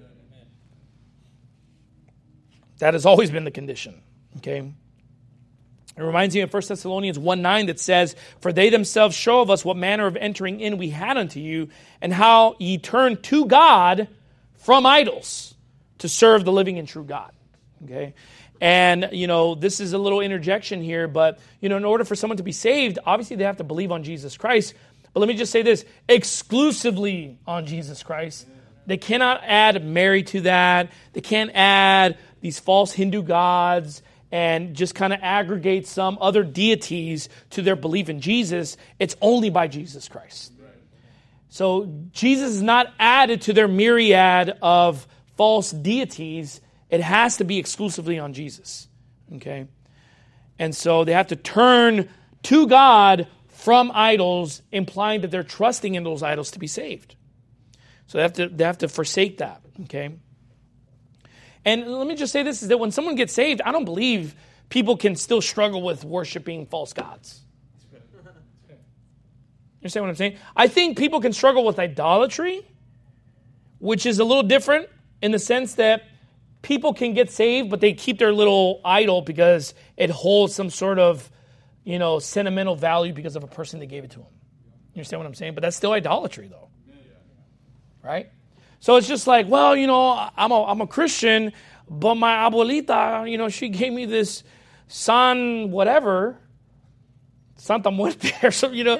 S2: That has always been the condition. Okay? It reminds me of 1 Thessalonians 1:9 that says, "For they themselves show of us what manner of entering in we had unto you, and how ye turned to God from idols to serve the living and true God." Okay? And, this is a little interjection here, but, in order for someone to be saved, obviously they have to believe on Jesus Christ. But let me just say this, exclusively on Jesus Christ. They cannot add Mary to that. They can't add these false Hindu gods and just kind of aggregate some other deities to their belief in Jesus. It's only by Jesus Christ. So Jesus is not added to their myriad of false deities. It has to be exclusively on Jesus. Okay? And so they have to turn to God from idols, implying that they're trusting in those idols to be saved. So they have to forsake that. Okay? And let me just say this, is that when someone gets saved, I don't believe people can still struggle with worshiping false gods. You understand what I'm saying? I think people can struggle with idolatry, which is a little different in the sense that people can get saved, but they keep their little idol because it holds some sort of, sentimental value because of a person that gave it to them. You understand what I'm saying? But that's still idolatry, though. Right? So it's just like, well, I'm a Christian, but my abuelita, she gave me this San whatever, Santa Muerte or something,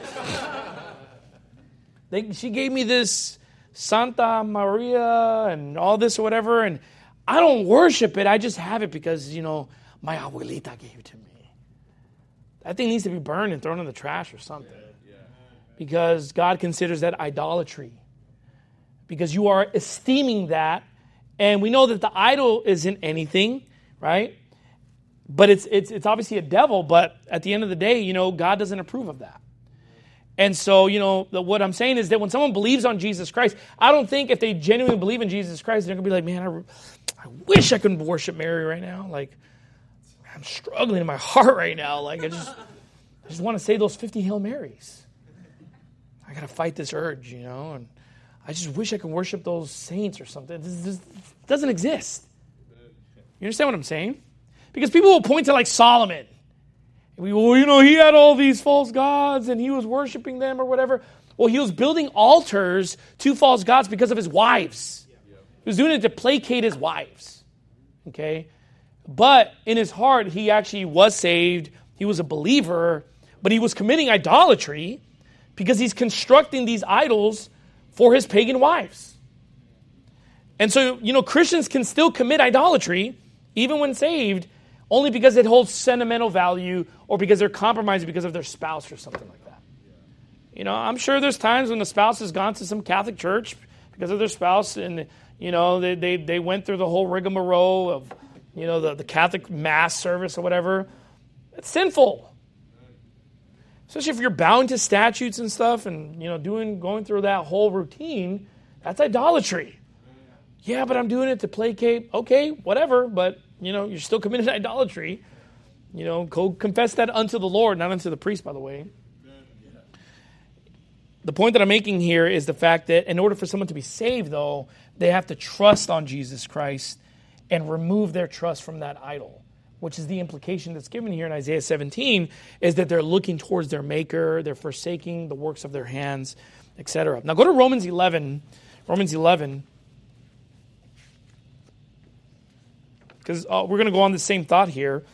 S2: she gave me this Santa Maria and all this or whatever, and I don't worship it. I just have it because, my abuelita gave it to me. That thing needs to be burned and thrown in the trash or something. Because God considers that idolatry. Because you are esteeming that, and we know that the idol isn't anything, right? But it's obviously a devil, but at the end of the day, God doesn't approve of that. And so, what I'm saying is that when someone believes on Jesus Christ, I don't think if they genuinely believe in Jesus Christ, they're going to be like, man, I wish I could worship Mary right now. Like, I'm struggling in my heart right now. Like, I just want to say those 50 Hail Marys. I got to fight this urge, and I just wish I could worship those saints or something. This doesn't exist. You understand what I'm saying? Because people will point to like Solomon. He had all these false gods and he was worshiping them or whatever. Well, he was building altars to false gods because of his wives. He was doing it to placate his wives. Okay? But in his heart, he actually was saved. He was a believer, but he was committing idolatry because he's constructing these idols for his pagan wives. And so, Christians can still commit idolatry, even when saved, only because it holds sentimental value or because they're compromised because of their spouse or something like that. I'm sure there's times when the spouse has gone to some Catholic church because of their spouse and, they went through the whole rigmarole of, the Catholic mass service or whatever. It's sinful. Especially if you're bound to statutes and stuff and, going through that whole routine, that's idolatry. Yeah, but I'm doing it to placate. Okay, whatever, but, you're still committing idolatry. Go confess that unto the Lord, not unto the priest, by the way. The point that I'm making here is the fact that in order for someone to be saved, though, they have to trust on Jesus Christ and remove their trust from that idol. which is the implication that's given here in Isaiah 17, is that they're looking towards their Maker, they're forsaking the works of their hands, etc. Now go to Romans 11. Romans 11. Because we're going to go on the same thought here.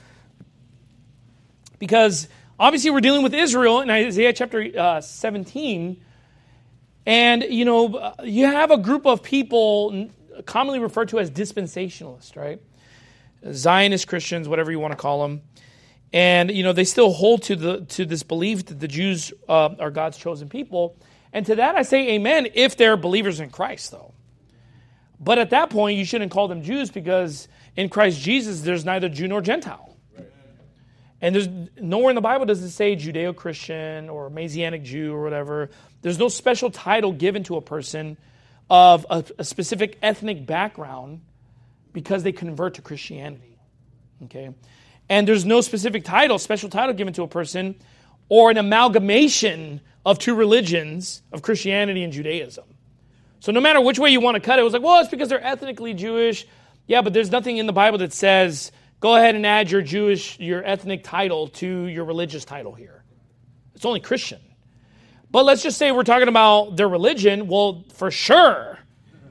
S2: Because obviously we're dealing with Israel in Isaiah chapter 17. And, you have a group of people commonly referred to as dispensationalists, right? Zionist Christians, whatever you want to call them. And, they still hold to this belief that the Jews are God's chosen people. And to that I say amen if they're believers in Christ, though. But at that point, you shouldn't call them Jews because in Christ Jesus, there's neither Jew nor Gentile. And there's nowhere in the Bible does it say Judeo-Christian or Messianic Jew or whatever. There's no special title given to a person of a specific ethnic background because they convert to Christianity. Okay? And there's no specific special title given to a person or an amalgamation of two religions of Christianity and Judaism. So no matter which way you want to cut it, it was like, well, it's because they're ethnically Jewish. Yeah, but there's nothing in the Bible that says, go ahead and add your ethnic title to your religious title here. It's only Christian. But let's just say we're talking about their religion. Well, for sure,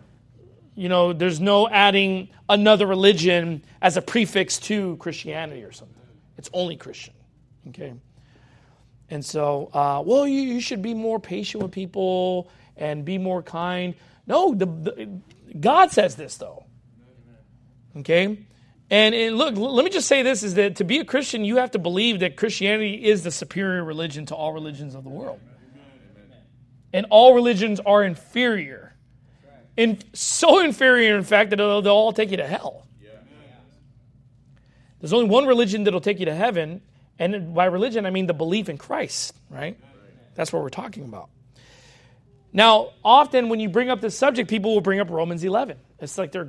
S2: there's no adding another religion as a prefix to Christianity or something. It's only Christian. Okay? And so, you should be more patient with people and be more kind. No, God says this, though. Okay? And look, let me just say this, is that to be a Christian, you have to believe that Christianity is the superior religion to all religions of the world. And all religions are inferior. And so inferior, in fact, that they'll all take you to hell. There's only one religion that'll take you to heaven, and by religion, I mean the belief in Christ, right? That's what we're talking about. Now, often when you bring up this subject, people will bring up Romans 11. It's like their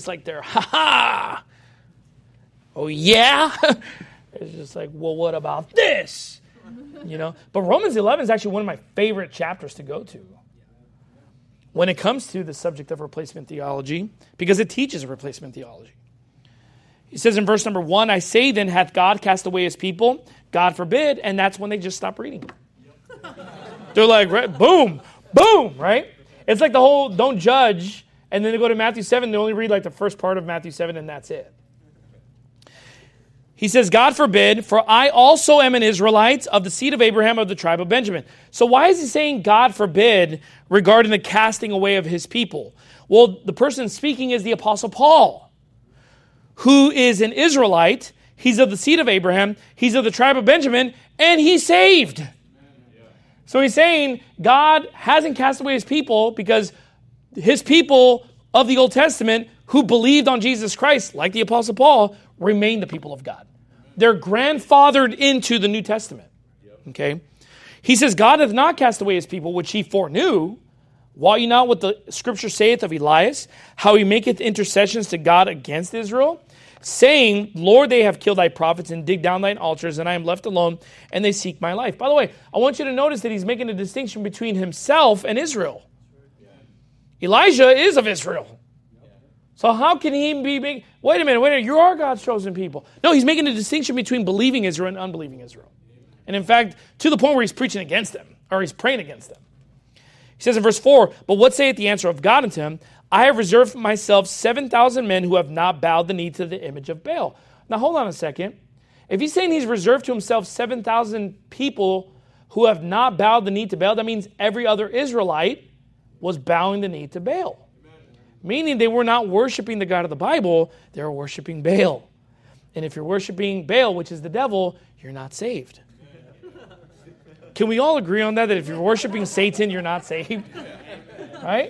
S2: ha-ha! Oh, yeah? It's just like, well, what about this? But Romans 11 is actually one of my favorite chapters to go to when it comes to the subject of replacement theology, because it teaches replacement theology. He says in verse number 1, I say then, hath God cast away his people? God forbid. And that's when they just stop reading. They're like, right, boom, right? It's like the whole don't judge, and then they go to Matthew 7, they only read like the first part of Matthew 7, and that's it. He says, God forbid, for I also am an Israelite of the seed of Abraham of the tribe of Benjamin. So why is he saying God forbid regarding the casting away of his people? Well, the person speaking is the Apostle Paul, who is an Israelite. He's of the seed of Abraham. He's of the tribe of Benjamin, and he's saved. So he's saying God hasn't cast away his people because his people of the Old Testament who believed on Jesus Christ, like the Apostle Paul, remain the people of God. They're grandfathered into the New Testament. Okay? He says, God hath not cast away his people, which he foreknew. Wot ye not what the scripture saith of Elias, how he maketh intercessions to God against Israel, saying, Lord, they have killed thy prophets and digged down thine altars, and I am left alone, and they seek my life. By the way, I want you to notice that he's making a distinction between himself and Israel. Elijah is of Israel. So how can he be big? Wait a minute, you are God's chosen people. No, he's making a distinction between believing Israel and unbelieving Israel. And in fact, to the point where he's preaching against them, or he's praying against them. He says in verse 4, but what saith the answer of God unto him? I have reserved for myself 7,000 men who have not bowed the knee to the image of Baal. Now hold on a second. If he's saying he's reserved to himself 7,000 people who have not bowed the knee to Baal, that means every other Israelite was bowing the knee to Baal. Meaning they were not worshiping the God of the Bible, they were worshiping Baal. And if you're worshiping Baal, which is the devil, you're not saved. Can we all agree on that if you're worshiping Satan, you're not saved? Right?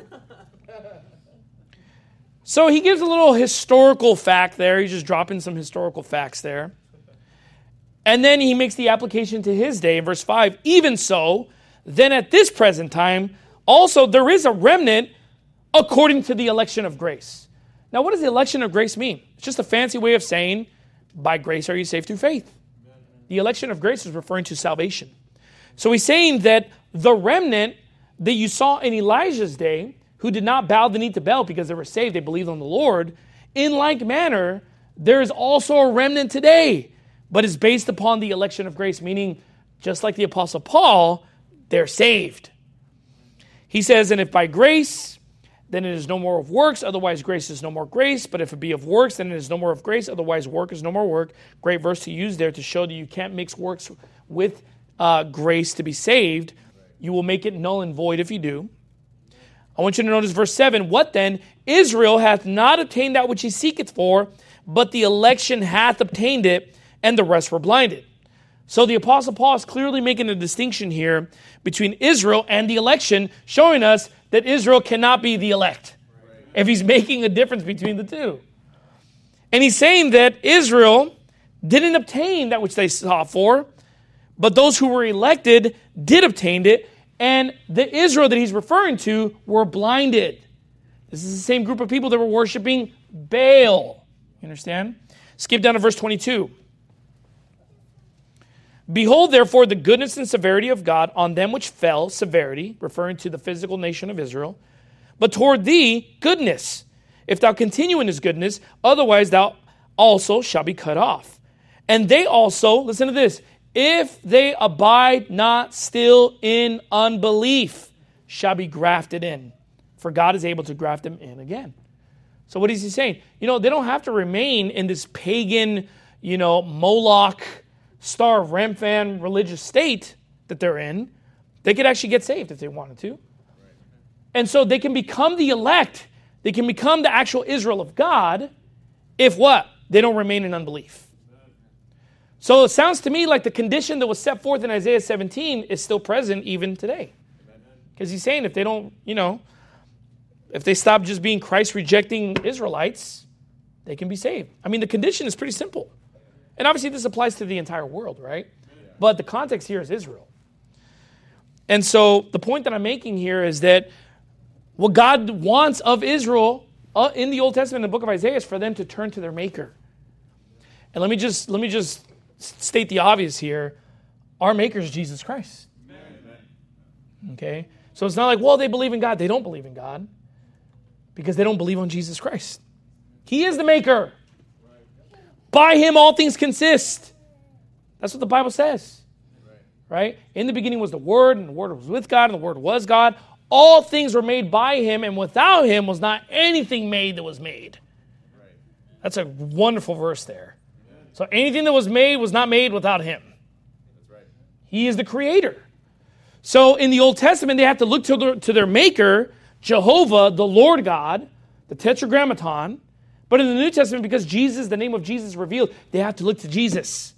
S2: So he gives a little historical fact there. He's just dropping some historical facts there. And then he makes the application to his day in verse 5. Even so, then at this present time, also there is a remnant according to the election of grace. Now, what does the election of grace mean? It's just a fancy way of saying, by grace are you saved through faith. The election of grace is referring to salvation. So he's saying that the remnant that you saw in Elijah's day, who did not bow the knee to Baal because they were saved, they believed on the Lord, in like manner, there is also a remnant today, but it's based upon the election of grace, meaning just like the Apostle Paul, they're saved. He says, and if by grace, then it is no more of works, otherwise grace is no more grace. But if it be of works, then it is no more of grace, otherwise work is no more work. Great verse to use there to show that you can't mix works with grace to be saved. You will make it null and void if you do. I want you to notice verse 7. What then? Israel hath not obtained that which he seeketh for, but the election hath obtained it, and the rest were blinded. So the Apostle Paul is clearly making a distinction here between Israel and the election, showing us that Israel cannot be the elect if he's making a difference between the two. And he's saying that Israel didn't obtain that which they sought for, but those who were elected did obtain it, and the Israel that he's referring to were blinded. This is the same group of people that were worshiping Baal. You understand? Skip down to verse 22. Behold, therefore, the goodness and severity of God on them which fell, severity, referring to the physical nation of Israel, but toward thee, goodness, if thou continue in his goodness, otherwise thou also shalt be cut off. And they also, listen to this, if they abide not still in unbelief, shall be grafted in, for God is able to graft them in again. So what is he saying? They don't have to remain in this pagan, Moloch, Star of Remphan religious state that they're in. They could actually get saved if they wanted to. And so they can become the elect. They can become the actual Israel of God if what? They don't remain in unbelief. So it sounds to me like the condition that was set forth in Isaiah 17 is still present even today. Because he's saying if they don't, if they stop just being Christ-rejecting Israelites, they can be saved. I mean, the condition is pretty simple. And obviously this applies to the entire world, right? But the context here is Israel. And so the point that I'm making here is that what God wants of Israel in the Old Testament, in the book of Isaiah, is for them to turn to their Maker. And let me just state the obvious here. Our Maker is Jesus Christ. Okay? So it's not like, well, they believe in God. They don't believe in God because they don't believe on Jesus Christ. He is the Maker. By him all things consist. That's what the Bible says. Right? In the beginning was the Word, and the Word was with God, and the Word was God. All things were made by him, and without him was not anything made that was made. That's a wonderful verse there. So anything that was not made without him. He is the creator. So in the Old Testament, they have to look to their Maker, Jehovah, the Lord God, the Tetragrammaton. But in the New Testament, because Jesus, the name of Jesus revealed, they have to look to Jesus.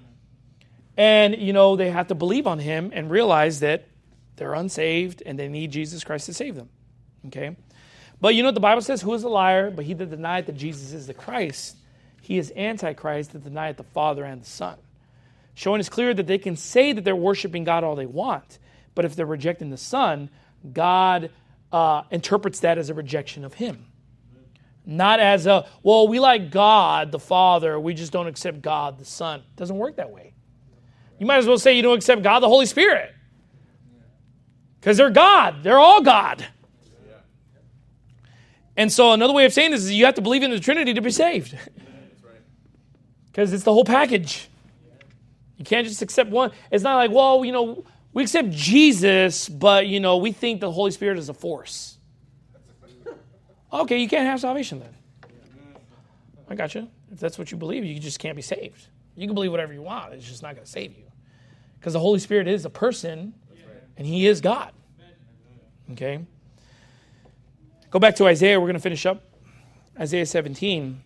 S2: And, they have to believe on him and realize that they're unsaved and they need Jesus Christ to save them. Okay? But you know what the Bible says? Who is a liar? But he that denieth that Jesus is the Christ, he is Antichrist that denieth the Father and the Son. Showing us clear that they can say that they're worshiping God all they want, but if they're rejecting the Son, God interprets that as a rejection of him. Not as we like God, the Father, we just don't accept God, the Son. It doesn't work that way. You might as well say you don't accept God, the Holy Spirit. Because they're God. They're all God. And so another way of saying this is you have to believe in the Trinity to be saved. Because it's the whole package. You can't just accept one. It's not like, we accept Jesus, but, we think the Holy Spirit is a force. Okay, you can't have salvation then. I got you. If that's what you believe, you just can't be saved. You can believe whatever you want. It's just not going to save you. Because the Holy Spirit is a person, and he is God. Okay? Go back to Isaiah. We're going to finish up. Isaiah 17.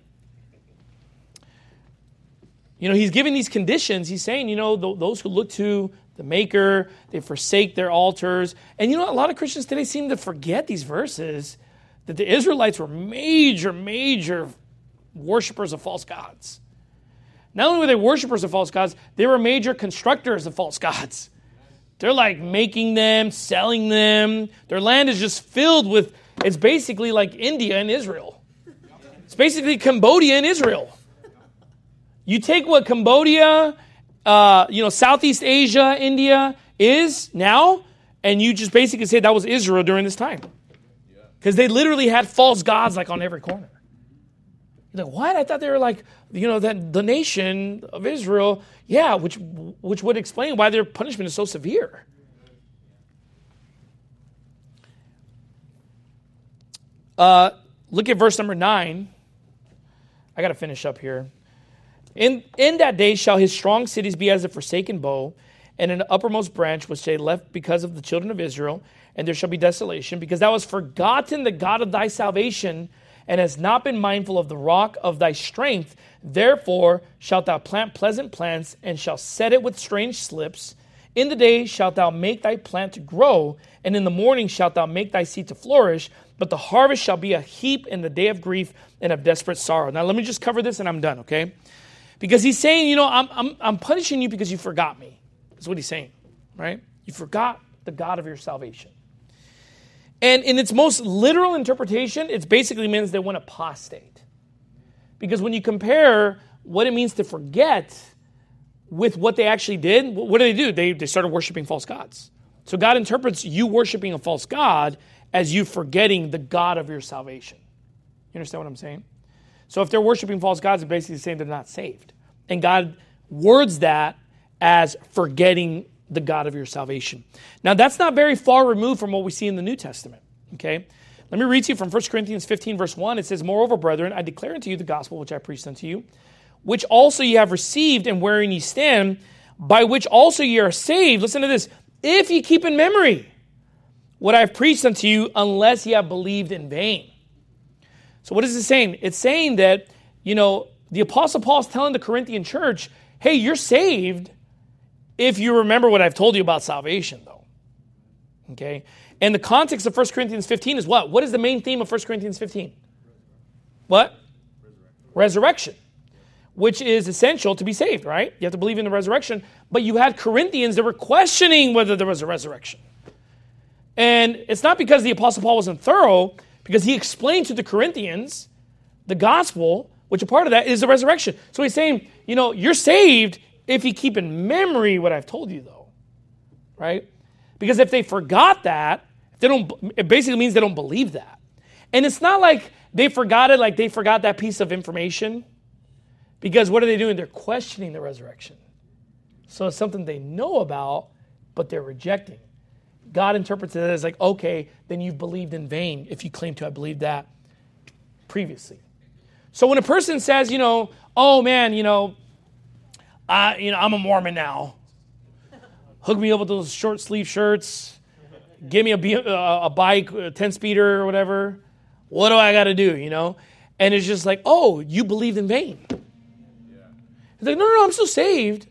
S2: He's giving these conditions. He's saying, those who look to the Maker, they forsake their altars. And a lot of Christians today seem to forget these verses, that the Israelites were major worshipers of false gods. Not only were they worshipers of false gods, they were major constructors of false gods. They're like making them, selling them. Their land is just filled with, it's basically like India and Israel. It's basically Cambodia and Israel. You take what Cambodia, Southeast Asia, India is now, and you just basically say that was Israel during this time. Because they literally had false gods like on every corner. You're like, what? I thought they were like, that the nation of Israel. Yeah, which would explain why their punishment is so severe. Look at verse number 9. I got to finish up here. In that day shall his strong cities be as a forsaken bow, and an uppermost branch which they left because of the children of Israel, and there shall be desolation, because thou hast forgotten the God of thy salvation, and hast not been mindful of the rock of thy strength. Therefore shalt thou plant pleasant plants, and shalt set it with strange slips. In the day shalt thou make thy plant to grow, and in the morning shalt thou make thy seed to flourish, but the harvest shall be a heap in the day of grief and of desperate sorrow. Now let me just cover this and I'm done, okay? Because he's saying, I'm punishing you because you forgot me. That's what he's saying, right? You forgot the God of your salvation. And in its most literal interpretation, it basically means they went apostate. Because when you compare what it means to forget with what they actually did, what do? They started worshiping false gods. So God interprets you worshiping a false god as you forgetting the God of your salvation. You understand what I'm saying? So if they're worshiping false gods, it's basically saying they're not saved. And God words that as forgetting the God of your salvation. Now, that's not very far removed from what we see in the New Testament, okay? Let me read to you from 1 Corinthians 15, verse 1. It says, Moreover, brethren, I declare unto you the gospel which I preached unto you, which also ye have received and wherein ye stand, by which also ye are saved. Listen to this. If ye keep in memory what I have preached unto you, unless ye have believed in vain. So what is it saying? It's saying that, the Apostle Paul is telling the Corinthian church, hey, you're saved if you remember what I've told you about salvation, though. Okay? And the context of 1 Corinthians 15 is what? What is the main theme of 1 Corinthians 15? What? Resurrection. Which is essential to be saved, right? You have to believe in the resurrection. But you had Corinthians that were questioning whether there was a resurrection. And it's not because the Apostle Paul wasn't thorough, because he explained to the Corinthians the gospel, which a part of that is the resurrection. So he's saying, you're saved if you keep in memory what I've told you, though, right? Because if they forgot that, it basically means they don't believe that. And it's not like they forgot it, like they forgot that piece of information. Because what are they doing? They're questioning the resurrection. So it's something they know about, but they're rejecting. God interprets it as like, okay, then you've believed in vain if you claim to have believed that previously. So when a person says, oh man, I'm a Mormon now. Hook me up with those short sleeve shirts. Give me a bike, a 10-speeder or whatever. What do I got to do, And it's just like, oh, you believed in vain. Yeah. It's like, no, I'm still saved.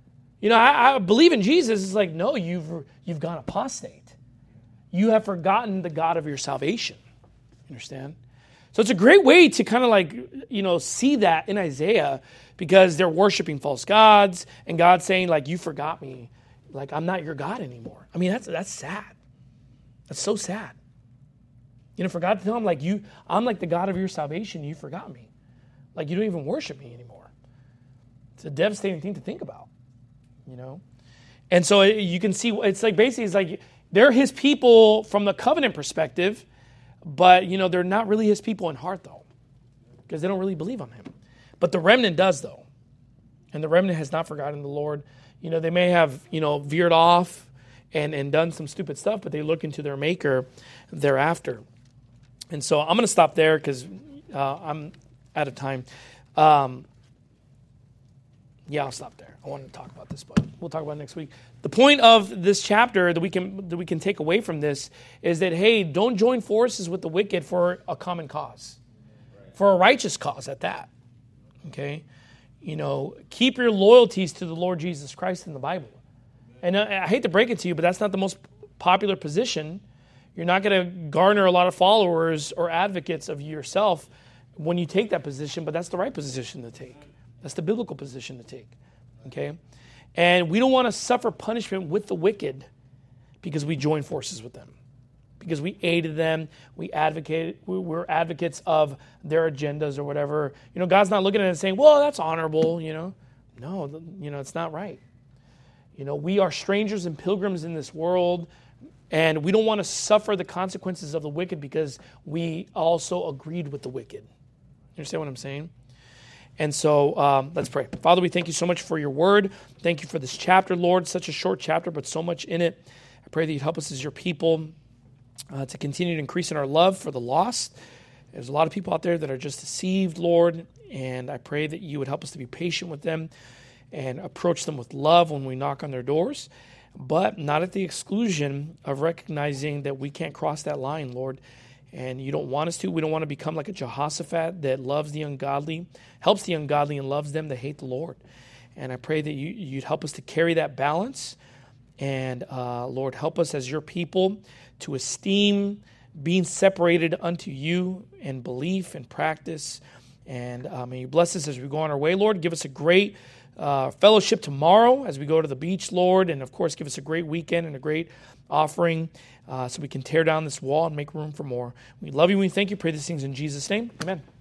S2: I believe in Jesus. It's like, no, you've gone apostate. You have forgotten the God of your salvation. You understand? So it's a great way to kind of see that in Isaiah, because they're worshiping false gods and God's saying, like, you forgot me. Like, I'm not your God anymore. I mean, that's sad. That's so sad. For God to tell him, like, I'm like the God of your salvation. You forgot me. Like, you don't even worship me anymore. It's a devastating thing to think about, And so you can see, it's like basically, it's like they're his people from the covenant perspective, but, they're not really his people in heart, though, because they don't really believe on him. But the remnant does, though. And the remnant has not forgotten the Lord. They may have, veered off and done some stupid stuff, but they look into their Maker thereafter. And so I'm going to stop there because I'm out of time. I'll stop there. I wanted to talk about this, but we'll talk about it next week. The point of this chapter that we can take away from this is that, hey, don't join forces with the wicked for a common cause, for a righteous cause at that. Okay? Keep your loyalties to the Lord Jesus Christ in the Bible. And I hate to break it to you, but that's not the most popular position. You're not going to garner a lot of followers or advocates of yourself when you take that position, but that's the right position to take. That's the biblical position to take. Okay? And we don't want to suffer punishment with the wicked because we join forces with them. Because we aided them, we're advocates of their agendas or whatever. God's not looking at it and saying, well, that's honorable, No, it's not right. We are strangers and pilgrims in this world, and we don't want to suffer the consequences of the wicked because we also agreed with the wicked. You You understand what I'm saying? And so let's pray. Father, we thank you so much for your word. Thank you for this chapter, Lord. Such a short chapter, but so much in it. I pray that you'd help us as your people to continue to increase in our love for the lost. There's a lot of people out there that are just deceived, Lord, and I pray that you would help us to be patient with them and approach them with love when we knock on their doors, but not at the exclusion of recognizing that we can't cross that line, Lord. And you don't want us to. We don't want to become like a Jehoshaphat that loves the ungodly, helps the ungodly, and loves them that hate the Lord. And I pray that you'd help us to carry that balance. And Lord, help us as your people to esteem being separated unto you in belief and practice. And may you bless us as we go on our way, Lord. Give us a great fellowship tomorrow as we go to the beach, Lord. And of course, give us a great weekend and a great offering so we can tear down this wall and make room for more. We love you and we thank you. Pray these things in Jesus' name. Amen.